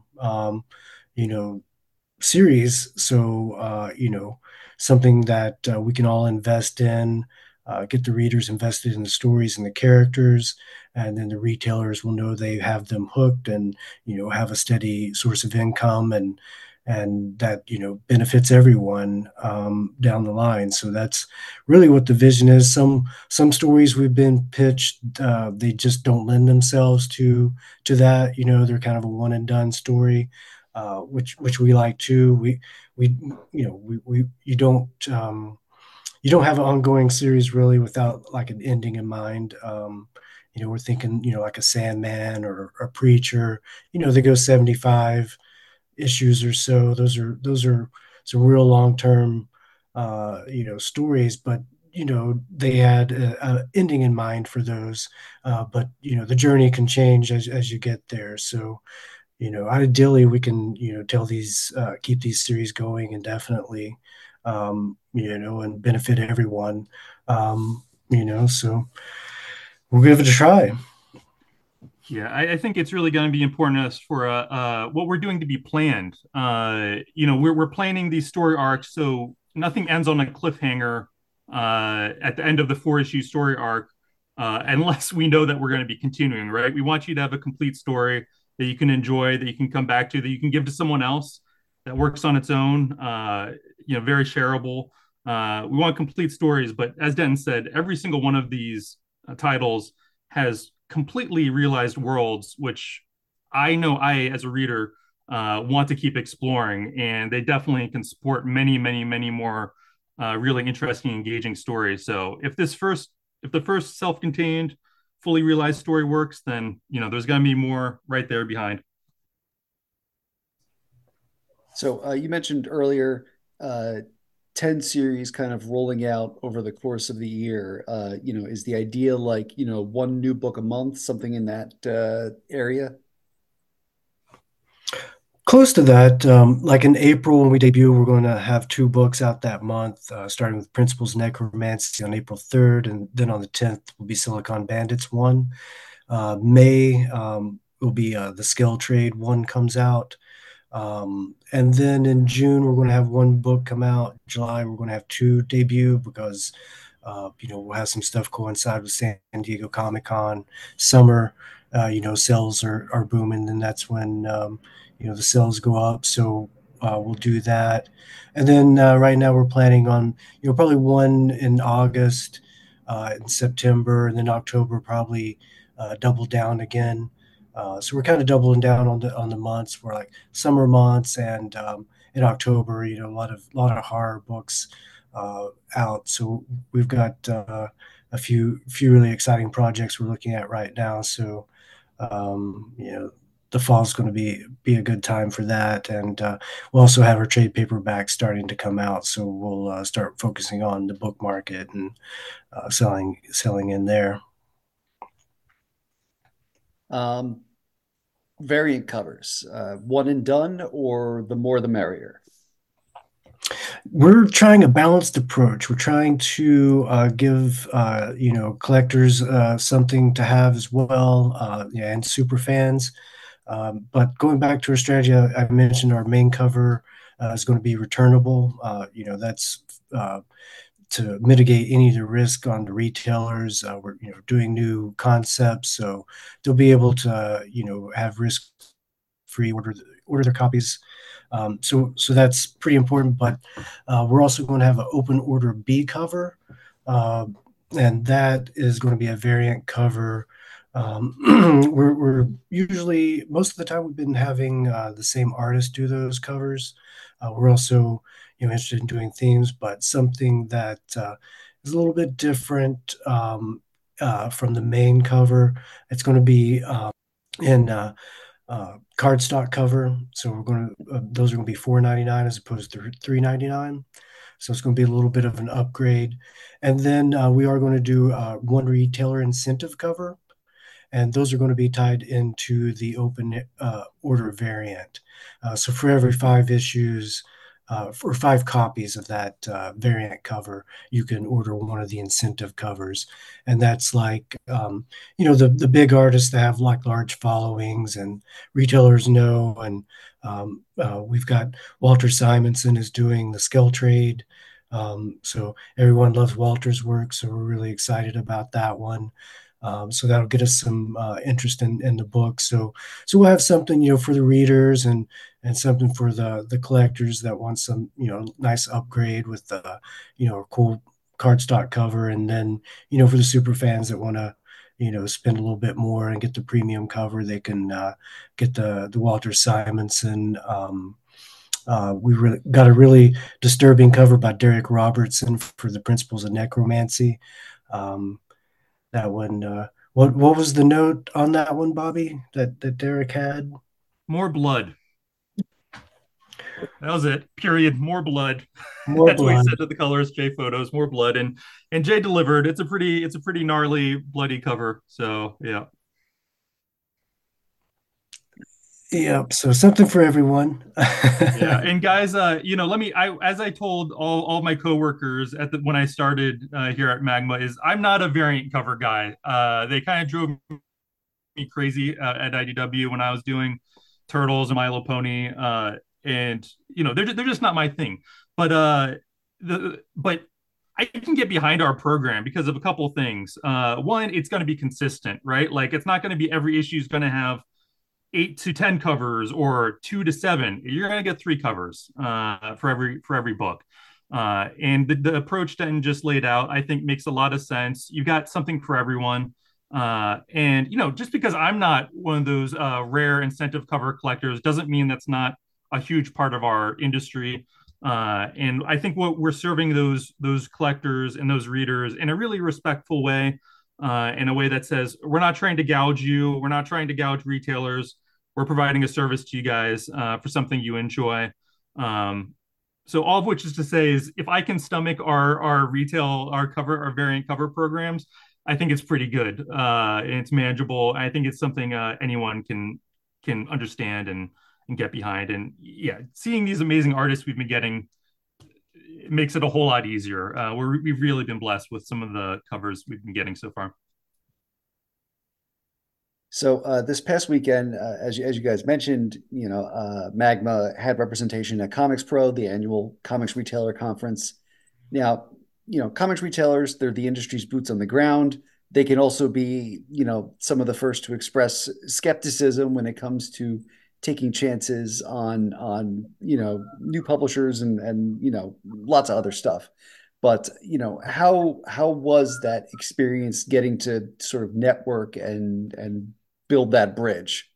series. So something that we can all invest in, get the readers invested in the stories and the characters, and then the retailers will know they have them hooked, and have a steady source of income, and that benefits everyone down the line. So that's really what the vision is. Some stories we've been pitched, they just don't lend themselves to that. They're kind of a one and done story, which we like too. We you don't have an ongoing series really without like an ending in mind. We're thinking, like a Sandman or a Preacher. They go 75 issues or so. Those are some real long term, stories, but they had a ending in mind for those. But the journey can change as you get there. So ideally we can tell these keep these series going indefinitely, and benefit everyone. So we'll give it a try. Yeah, I think it's really going to be important to us for what we're doing to be planned. We're planning these story arcs so nothing ends on a cliffhanger at the end of the 4-issue story arc, unless we know that we're going to be continuing. Right? We want you to have a complete story that you can enjoy, that you can come back to, that you can give to someone else, that works on its own. Very shareable. We want complete stories, but as Denton said, every single one of these titles has completely realized worlds, which I know as a reader, want to keep exploring, and they definitely can support many, many, many more really interesting, engaging stories. So if the first self-contained, fully realized story works, then there's going to be more right there behind. So you mentioned earlier 10 series kind of rolling out over the course of the year. Is the idea like, one new book a month, something in that area? Close to that. Like in April when we debut, we're going to have 2 books out that month, starting with Principles Necromancy on April 3rd, and then on the 10th will be Silicon Bandits 1. May will be the Skill Trade 1 comes out. And then in June, we're going to have 1 book come out. July, we're going to have 2 debut because, we'll have some stuff coincide with San Diego Comic-Con. Summer, sales are booming, and that's when, the sales go up. So we'll do that. And then right now we're planning on, probably 1 in August, in September, and then October, probably double down again. So we're kind of doubling down on the months for like summer months, and in October, a lot of horror books out. So we've got a few really exciting projects we're looking at right now. So the fall is going to be a good time for that, and we'll also have our trade paperbacks starting to come out. So we'll start focusing on the book market and selling in there. Variant covers, one and done, or the more the merrier? We're trying a balanced approach. We're trying to give collectors something to have as well, and super fans. But going back to our strategy, I mentioned our main cover is going to be returnable. That's to mitigate any of the risk on the retailers. We're doing new concepts, so they'll be able to have risk-free order their copies. So that's pretty important. But we're also going to have an open order B cover, and that is going to be a variant cover. We're usually, most of the time, we've been having the same artist do those covers. We're also interested in doing themes, but something that is a little bit different from the main cover. It's going to be in cardstock cover. So those are going to be $4.99 as opposed to $3.99. So it's going to be a little bit of an upgrade. And then we are going to do one retailer incentive cover, and those are going to be tied into the open order variant. So for every 5 issues, for 5 copies of that variant cover, you can order one of the incentive covers. And that's like, the big artists that have like large followings and retailers know. And we've got Walter Simonson is doing the Skill Trade. So everyone loves Walter's work. So we're really excited about that one. So that'll get us some interest in the book. So we'll have something, for the readers and something for the collectors that want some, nice upgrade with the, cool cardstock cover, and then, for the super fans that want to, spend a little bit more and get the premium cover, they can get the Walter Simonson. We really got a really disturbing cover by Derek Robertson for the Principles of Necromancy. Um, that one. What was the note on that one, Bobby? That Derek had. More blood. That was it. Period. More blood. More That's what he blood. said to the colorist Jay Photos. More blood, and Jay delivered. It's a pretty gnarly, bloody cover. So yeah. Yep. So something for everyone. Yeah, and guys, let me. As I told all my coworkers when I started here at Magma, is I'm not a variant cover guy. They kind of drove me crazy at IDW when I was doing Turtles and My Little Pony, and they're just not my thing. But but I can get behind our program because of a couple things. One, it's going to be consistent, right? Like it's not going to be every issue is going to have 8 to 10 covers or 2 to 7. You're going to get 3 covers for every book. And the approach that just laid out, I think, makes a lot of sense. You've got something for everyone. And just because I'm not one of those rare incentive cover collectors doesn't mean that's not a huge part of our industry. And I think what we're serving those collectors and those readers in a really respectful way, in a way that says we're not trying to gouge you, we're not trying to gouge retailers. We're providing a service to you guys for something you enjoy. So all of which is to say is if I can stomach our retail, our variant cover programs, I think it's pretty good, and it's manageable. I think it's something anyone can understand and get behind. And yeah, seeing these amazing artists we've been getting, it makes it a whole lot easier. We've really been blessed with some of the covers we've been getting so far. So this past weekend, as you guys mentioned, Magma had representation at Comics Pro, the annual comics retailer conference. Now, comics retailers, they're the industry's boots on the ground. They can also be, some of the first to express skepticism when it comes to taking chances on new publishers and lots of other stuff. But how was that experience getting to sort of network and build that bridge?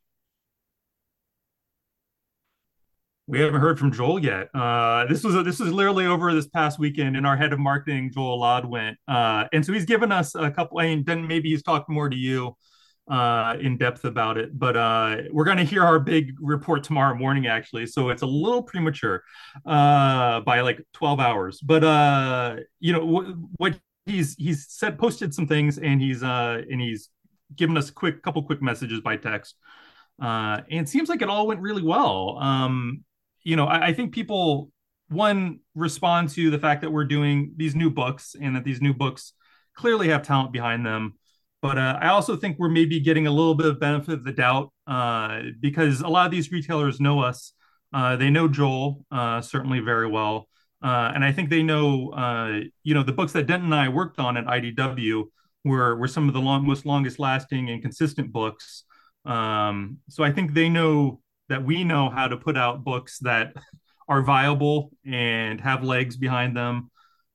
We haven't heard from Joel yet. This was literally over this past weekend, and our head of marketing, Joel Ladd, went. And so he's given us a couple, and then maybe he's talked more to you in depth about it. But we're going to hear our big report tomorrow morning, actually. So it's a little premature by like 12 hours. But what he's said, posted some things, and he's given us couple quick messages by text. And it seems like it all went really well. I think people, one, respond to the fact that we're doing these new books and that these new books clearly have talent behind them. But I also think we're maybe getting a little bit of benefit of the doubt because a lot of these retailers know us. They know Joel certainly very well. And I think they know, the books that Denton and I worked on at IDW were some of the most longest lasting and consistent books. So I think they know that we know how to put out books that are viable and have legs behind them.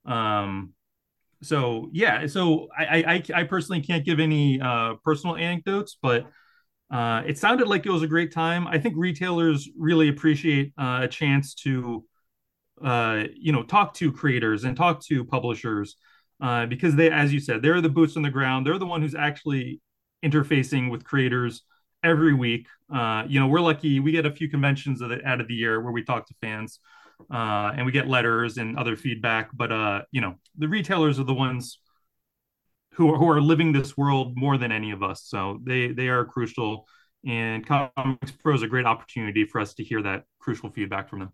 So yeah, so I personally can't give any personal anecdotes, but it sounded like it was a great time. I think retailers really appreciate a chance to talk to creators and talk to publishers because they, as you said, they're the boots on the ground. They're the one who's actually interfacing with creators every week. We're lucky we get a few conventions out of the year where we talk to fans and we get letters and other feedback. But the retailers are the ones who are living this world more than any of us. So they are crucial. And Comics Pro is a great opportunity for us to hear that crucial feedback from them.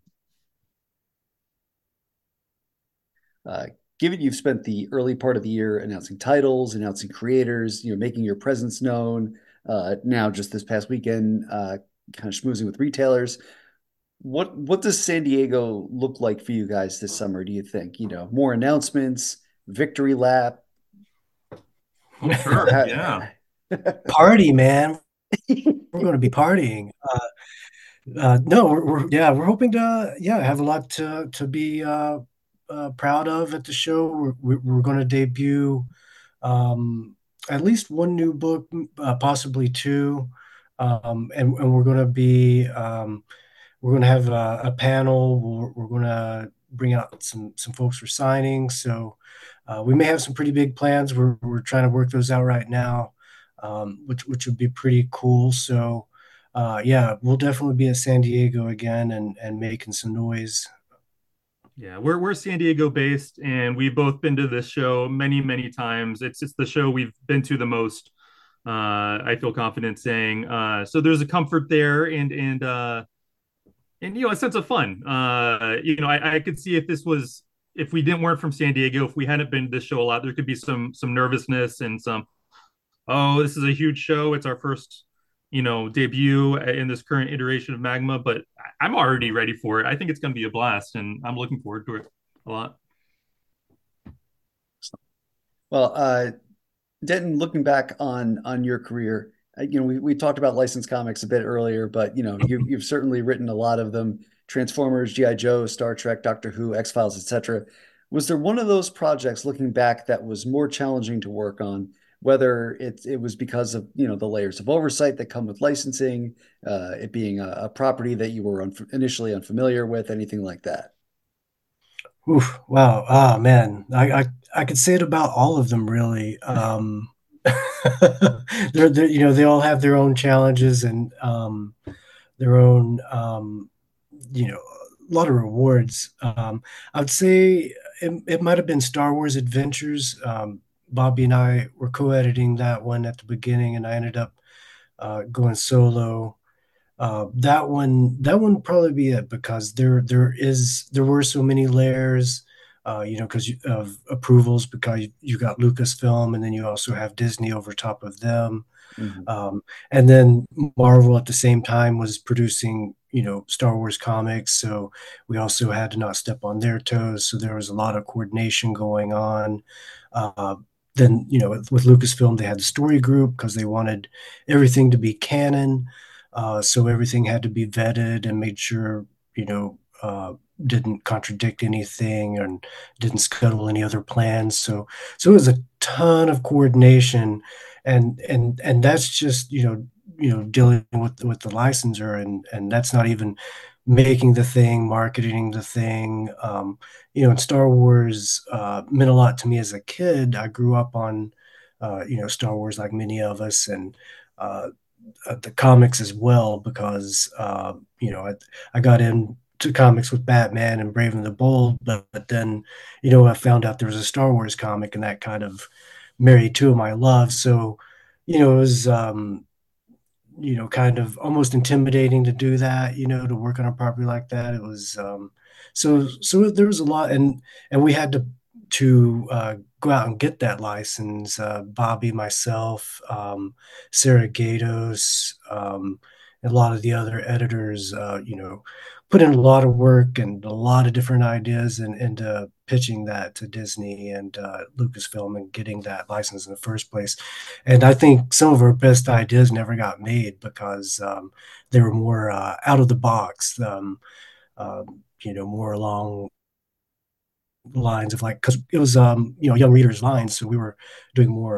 Given you've spent the early part of the year announcing titles, announcing creators, making your presence known, now just this past weekend, kind of schmoozing with retailers, what does San Diego look like for you guys this summer, do you think? More announcements, victory lap? Oh, sure. Yeah. Party, man. We're going to be partying. No, yeah, we're hoping to have a lot to be proud of at the show. We're going to debut um, at least one new book, possibly two, and we're going to have a panel. We're going to bring out some folks for signings. So we may have some pretty big plans. We're trying to work those out right now, which would be pretty cool. So yeah, we'll definitely be at San Diego again and making some noise. Yeah, we're San Diego based, and we've both been to this show many times. It's the show we've been to the most. I feel confident saying. So there's a comfort there, and a sense of fun. I could see if we didn't weren't from San Diego, if we hadn't been to this show a lot, there could be some nervousness and some, oh, this is a huge show. It's our first, debut in this current iteration of Magma, but I'm already ready for it. I think it's going to be a blast, and I'm looking forward to it a lot. Well, Denton, looking back on your career, we talked about licensed comics a bit earlier, but you've certainly written a lot of them: Transformers, GI Joe, Star Trek, Doctor Who, X Files, etc. Was there one of those projects, looking back, that was more challenging to work on? Whether it was because of the layers of oversight that come with licensing, it being a property that you were initially unfamiliar with, anything like that. Oof, wow. Ah, man. I could say it about all of them, really. They all have their own challenges and their own, a lot of rewards. I would say it might have been Star Wars Adventures. Bobby and I were co-editing that one at the beginning, and I ended up going solo. That one would probably be it because there were so many layers, because of approvals, because you got Lucasfilm and then you also have Disney over top of them, Mhm. and then Marvel at the same time was producing Star Wars comics, so we also had to not step on their toes. So there was a lot of coordination going on. Uh, then with Lucasfilm, they had the story group because they wanted everything to be canon. So everything had to be vetted and made sure, didn't contradict anything and didn't scuttle any other plans. So it was a ton of coordination, and that's just dealing with the licensor, and that's not even making the thing, marketing the thing. And Star Wars meant a lot to me as a kid. I grew up on, Star Wars like many of us, and uh, the comics as well because I got into comics with Batman and Brave and the Bold, but then I found out there was a Star Wars comic, and that kind of married two of my loves. So it was kind of almost intimidating to do that, to work on a property like that. It was so there was a lot, and we had to go out and get that license. Bobby, myself, Sarah Gatos, and a lot of the other editors, put in a lot of work and a lot of different ideas into pitching that to Disney and Lucasfilm and getting that license in the first place. And I think some of our best ideas never got made because they were more out of the box, more along lines of, like, because it was young readers lines, so we were doing more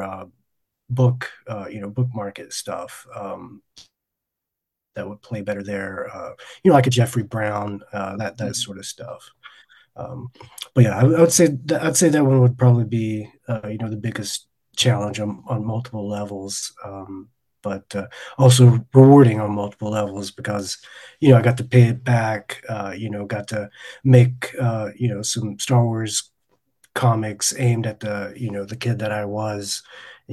book market stuff that would play better there, like a Jeffrey Brown, that sort of stuff. um, but yeah, I'd say that one would probably be the biggest challenge on multiple levels, but also rewarding on multiple levels because I got to pay it back, got to make some Star Wars comics aimed at the kid that I was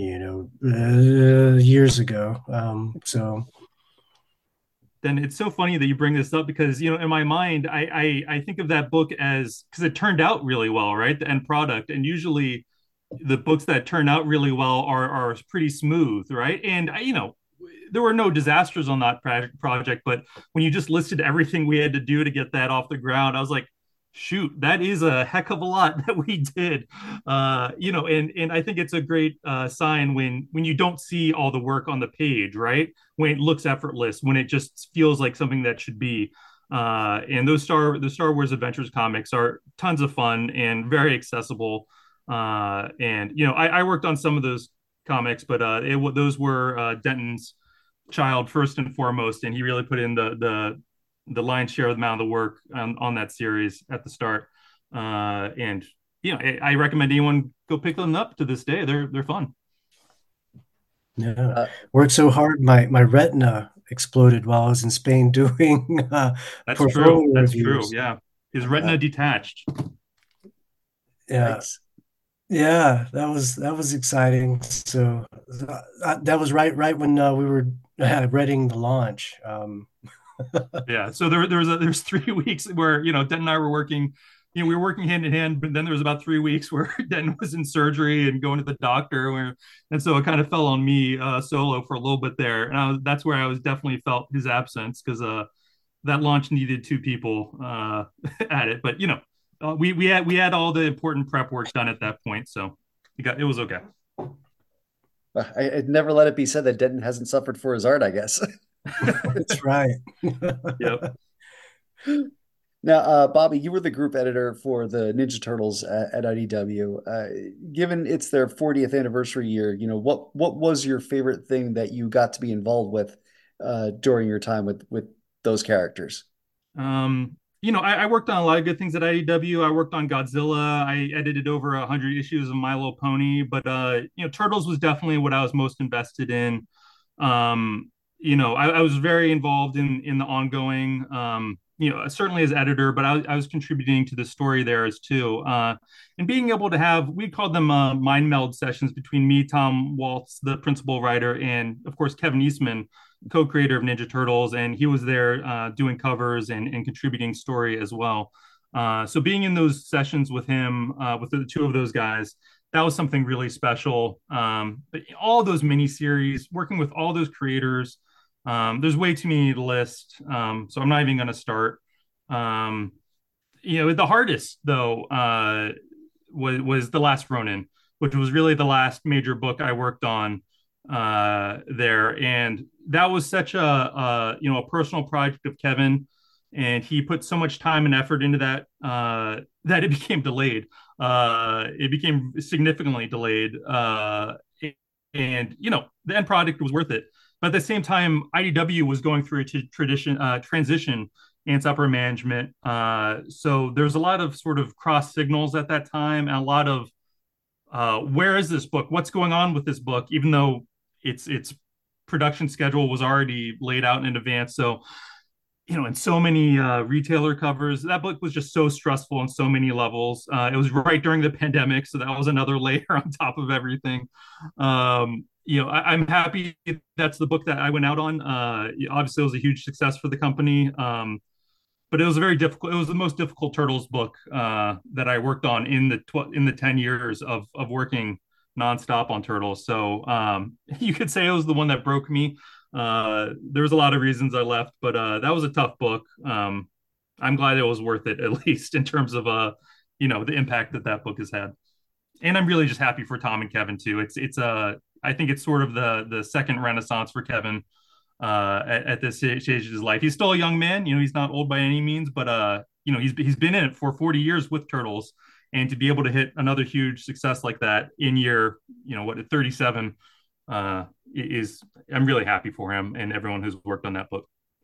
years ago. So Then it's so funny that you bring this up because in my mind I think of that book as, because it turned out really well, right? The end product, and usually the books that turn out really well are pretty smooth, right? And there were no disasters on that project, but when you just listed everything we had to do to get that off the ground, I was like, Shoot, that is a heck of a lot that we did. And I think it's a great sign when you don't see all the work on the page, right? When it looks effortless, when it just feels like something that should be. And the Star Wars Adventures comics are tons of fun and very accessible. And I worked on some of those comics, but those were Denton's child first and foremost, and he really put in the lion's share of the amount of the work on that series at the start. And I recommend anyone go pick them up to this day. They're fun. Yeah, Uh, worked so hard, my retina exploded while I was in Spain doing That's true. portfolio That's true. reviews. Yeah, his retina detached. Yeah, yikes. yeah, that was exciting. So that was right when we were readying the launch. Yeah. So there's 3 weeks where Denton and I were working. We were working hand in hand, but then there was about 3 weeks where Denton was in surgery and going to the doctor, and so it kind of fell on me solo for a little bit there, and that's where I was definitely felt his absence because that launch needed two people at it. But we had all the important prep work done at that point, so it was okay. I'd never let it be said that Denton hasn't suffered for his art, I guess. That's right. Yep. Now, Bobby, you were the group editor for the Ninja Turtles at IDW. Given it's their 40th anniversary year, what was your favorite thing that you got to be involved with during your time with those characters? I worked on a lot of good things at IDW. I worked on Godzilla. I edited over 100 issues of My Little Pony, but Turtles was definitely what I was most invested in. I was very involved in the ongoing. Certainly as editor, but I was contributing to the story there as too. And being able to we called them mind meld sessions between me, Tom Waltz, the principal writer, and of course Kevin Eastman, co-creator of Ninja Turtles, and he was there doing covers and contributing story as well. So being in those sessions with him, with the two of those guys, that was something really special. But all those miniseries, working with all those creators, there's way too many to list, so I'm not even going to start. Um, the hardest though was The Last Ronin, which was really the last major book I worked on there, and that was such a personal project of Kevin, and he put so much time and effort into that that it became delayed. It became significantly delayed, and the end product was worth it. But at the same time, IDW was going through a transition in its upper management. So there's a lot of sort of cross signals at that time, and a lot of where is this book? What's going on with this book? Even though its production schedule was already laid out in advance. So in so many retailer covers, that book was just so stressful on so many levels. It was right during the pandemic, so that was another layer on top of everything. I'm happy that's the book that I went out on. Obviously, it was a huge success for the company, but it was very difficult. It was the most difficult Turtles book that I worked on in the 10 years of working nonstop on Turtles. So you could say it was the one that broke me. There was a lot of reasons I left, but that was a tough book. I'm glad it was worth it, at least in terms of the impact that book has had. And I'm really just happy for Tom and Kevin too. I think it's sort of the second renaissance for Kevin at this stage of his life. He's still a young man, he's not old by any means, but he's been in it for 40 years with Turtles, and to be able to hit another huge success like that in year, 37, is I'm really happy for him and everyone who's worked on that book.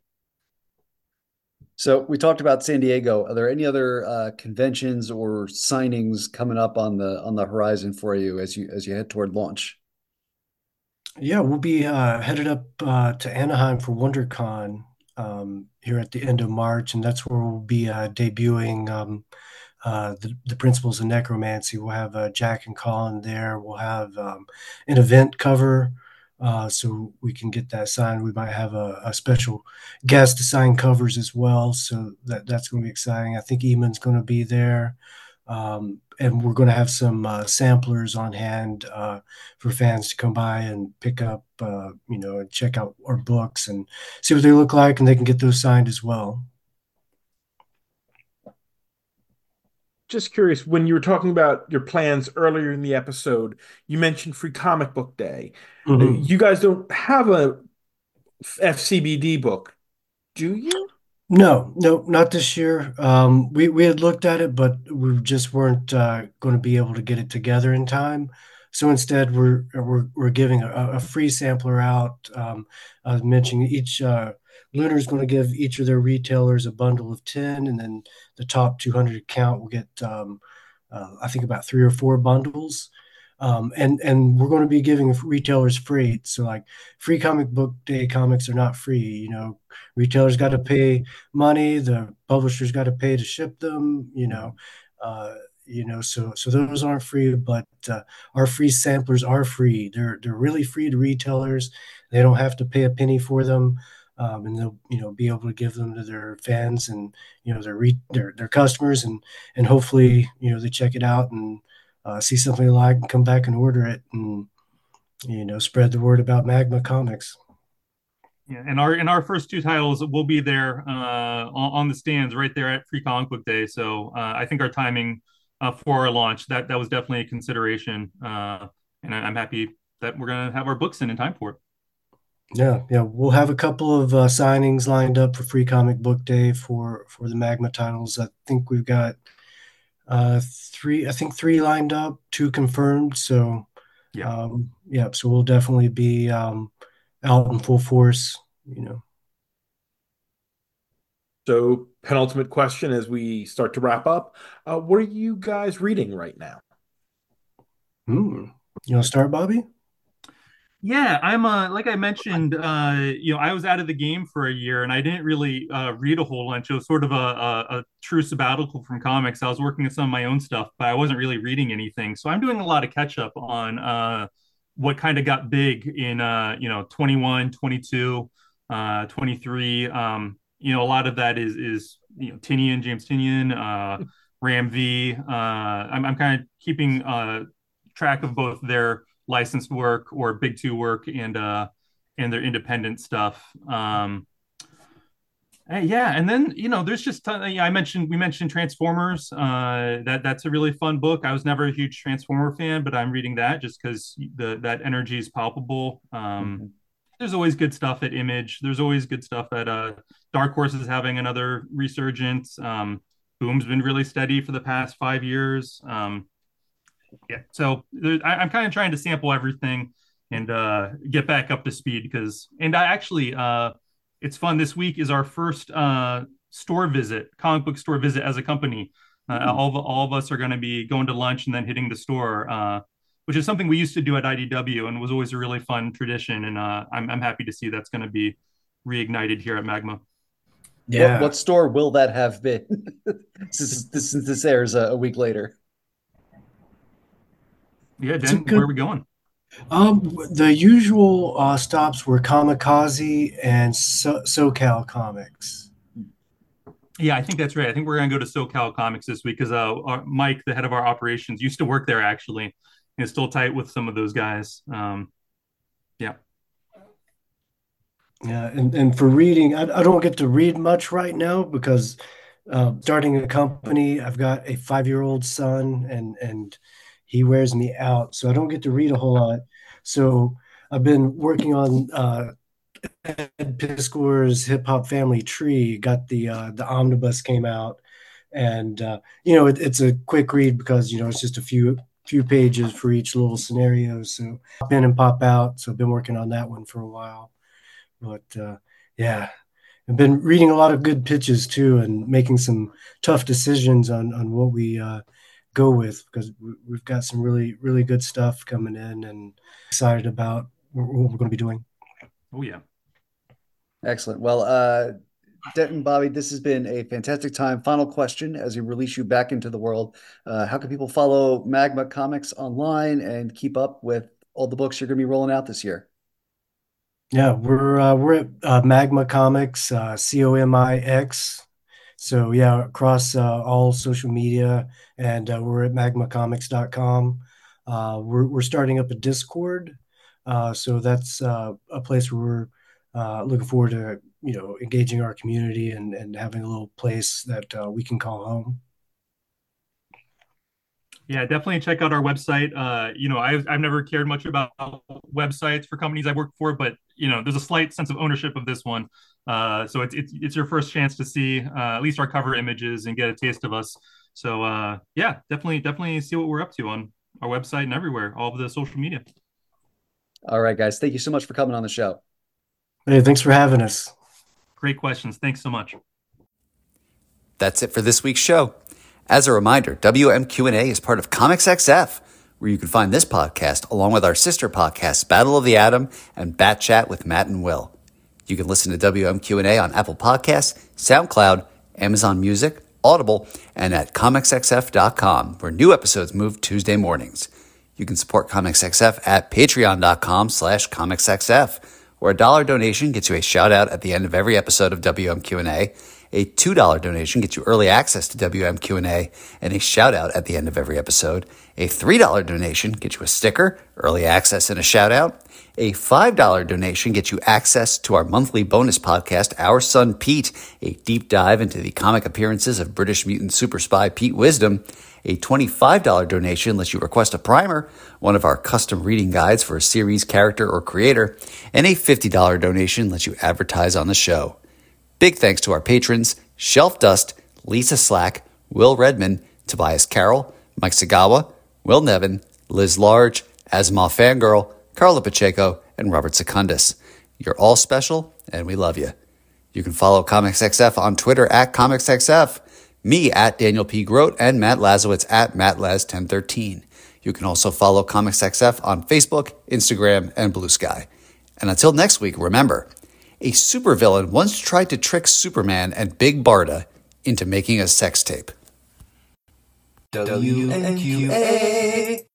So we talked about San Diego. Are there any other conventions or signings coming up on the horizon for you as you head toward launch? Yeah, we'll be headed up to Anaheim for WonderCon here at the end of March, and that's where we'll be debuting the Principles of Necromancy. We'll have Jack and Colin there. We'll have an event cover so we can get that signed. We might have a special guest to sign covers as well, so that's going to be exciting. I think Eamon's going to be there. And we're going to have some samplers on hand for fans to come by and pick up, and check out our books and see what they look like, and they can get those signed as well. just curious, when you were talking about your plans earlier in the episode, you mentioned Free Comic Book Day. Mhm. You guys don't have a FCBD book, do you? No, no, not this year. We had looked at it, but we just weren't going to be able to get it together in time. So instead, we're giving a free sampler out. I was mentioning each Lunar is going to give each of their retailers a bundle of 10, and then the top 200 account will get I think about 3 or 4 bundles. And we're going to be giving retailers free. So like free comic book day comics are not free. Retailers got to pay money, the publishers got to pay to ship them, so those aren't free, but our free samplers are free. They're really free to retailers. They don't have to pay a penny for them. And they'll be able to give them to their fans and their customers, and hopefully they check it out and see something they like and come back and order it, and spread the word about Magma Comics. Yeah, and our first two titles will be there on the stands right there at Free Comic Book Day. So I think our timing for our launch that was definitely a consideration, and I'm happy that we're gonna have our books in time for it. Yeah, yeah, we'll have a couple of signings lined up for Free Comic Book Day for the Magma titles. I think we've got three. I think three lined up, two confirmed. So Yeah. yeah, so we'll definitely be out in full force. So, penultimate question as we start to wrap up. What are you guys reading right now? You want to start, Bobby? Yeah, I'm like I mentioned, I was out of the game for a year and I didn't really read a whole bunch. It was sort of a true sabbatical from comics. I was working on some of my own stuff, but I wasn't really reading anything. So I'm doing a lot of catch up on what kind of got big in 21, 22, 23. A lot of that is Tinian, James Tinian, Ram V. I'm kind of keeping track of both their licensed work or big two work and their independent stuff. Yeah, and then there's just we mentioned Transformers. That's a really fun book. I was never a huge Transformer fan, but I'm reading that just because that energy is palpable. There's always good stuff at Image. There's always good stuff at Dark Horse is having another resurgence. Boom's been really steady for the past 5 years. Yeah, so I'm kind of trying to sample everything and get back up to speed and I actually it's fun. This week is our first store visit, comic book store visit as a company. All of us are going to be going to lunch and then hitting the store, which is something we used to do at IDW and was always a really fun tradition. And I'm happy to see that's going to be reignited here at Magma. Yeah. What store will that have been? since this airs a week later. Yeah, Dan, where are we going? The usual stops were Kamikaze and SoCal Comics. Yeah, I think that's right. I think we're going to go to SoCal Comics this week because Mike, the head of our operations, used to work there actually, and is still tight with some of those guys. Yeah. Yeah, and for reading, I don't get to read much right now because starting a company, I've got a 5-year-old son, and he wears me out, so I don't get to read a whole lot. So I've been working on Ed Piskor's Hip Hop Family Tree. Got the omnibus came out, and it's a quick read because it's just a few pages for each little scenario. So pop in and pop out. So I've been working on that one for a while, but yeah. I've been reading a lot of good pitches too, and making some tough decisions on what we go with because we've got some really really good stuff coming in, and excited about what we're going to be doing. Oh yeah, excellent. Well, Denton, Bobby, this has been a fantastic time. Final question as we release you back into the world: how can people follow Magma Comics online and keep up with all the books you're going to be rolling out this year? Yeah, we're at Magma Comics, COMIX. So yeah, across all social media, and we're at magmacomics.com. We're starting up a Discord, so that's a place where we're looking forward to engaging our community and having a little place that we can call home. Yeah, definitely check out our website. I've never cared much about websites for companies I work for, but there's a slight sense of ownership of this one. So it's your first chance to see at least our cover images and get a taste of us. So yeah, definitely see what we're up to on our website and everywhere, all of the social media. All right, guys. Thank you so much for coming on the show. Hey, thanks for having us. Great questions. Thanks so much. That's it for this week's show. As a reminder, WMQ&A is part of Comics XF, where you can find this podcast along with our sister podcasts, Battle of the Atom and Bat Chat with Matt and Will. You can listen to WMQ&A on Apple Podcasts, SoundCloud, Amazon Music, Audible, and at comicsxf.com, where new episodes move Tuesday mornings. You can support Comics XF at patreon.com/comicsxf, where a $1 donation gets you a shout out at the end of every episode of WMQ&A. A $2 donation gets you early access to WMQ&A and a shout out at the end of every episode. A $3 donation gets you a sticker, early access, and a shout out. A $5 donation gets you access to our monthly bonus podcast, Our Son Pete, a deep dive into the comic appearances of British mutant super spy Pete Wisdom. A $25 donation lets you request a primer, one of our custom reading guides for a series, character, or creator. And a $50 donation lets you advertise on the show. Big thanks to our patrons, Shelf Dust, Lisa Slack, Will Redman, Tobias Carroll, Mike Sagawa, Will Nevin, Liz Large, Asimov Fangirl, Carla Pacheco, and Robert Secundus. You're all special, and we love you. You can follow Comics XF on Twitter at Comics XF, me at Daniel P. Grote, and Matt Lazowitz at MattLaz1013. You can also follow Comics XF on Facebook, Instagram, and Blue Sky. And until next week, remember, a supervillain once tried to trick Superman and Big Barda into making a sex tape. WMQ&A.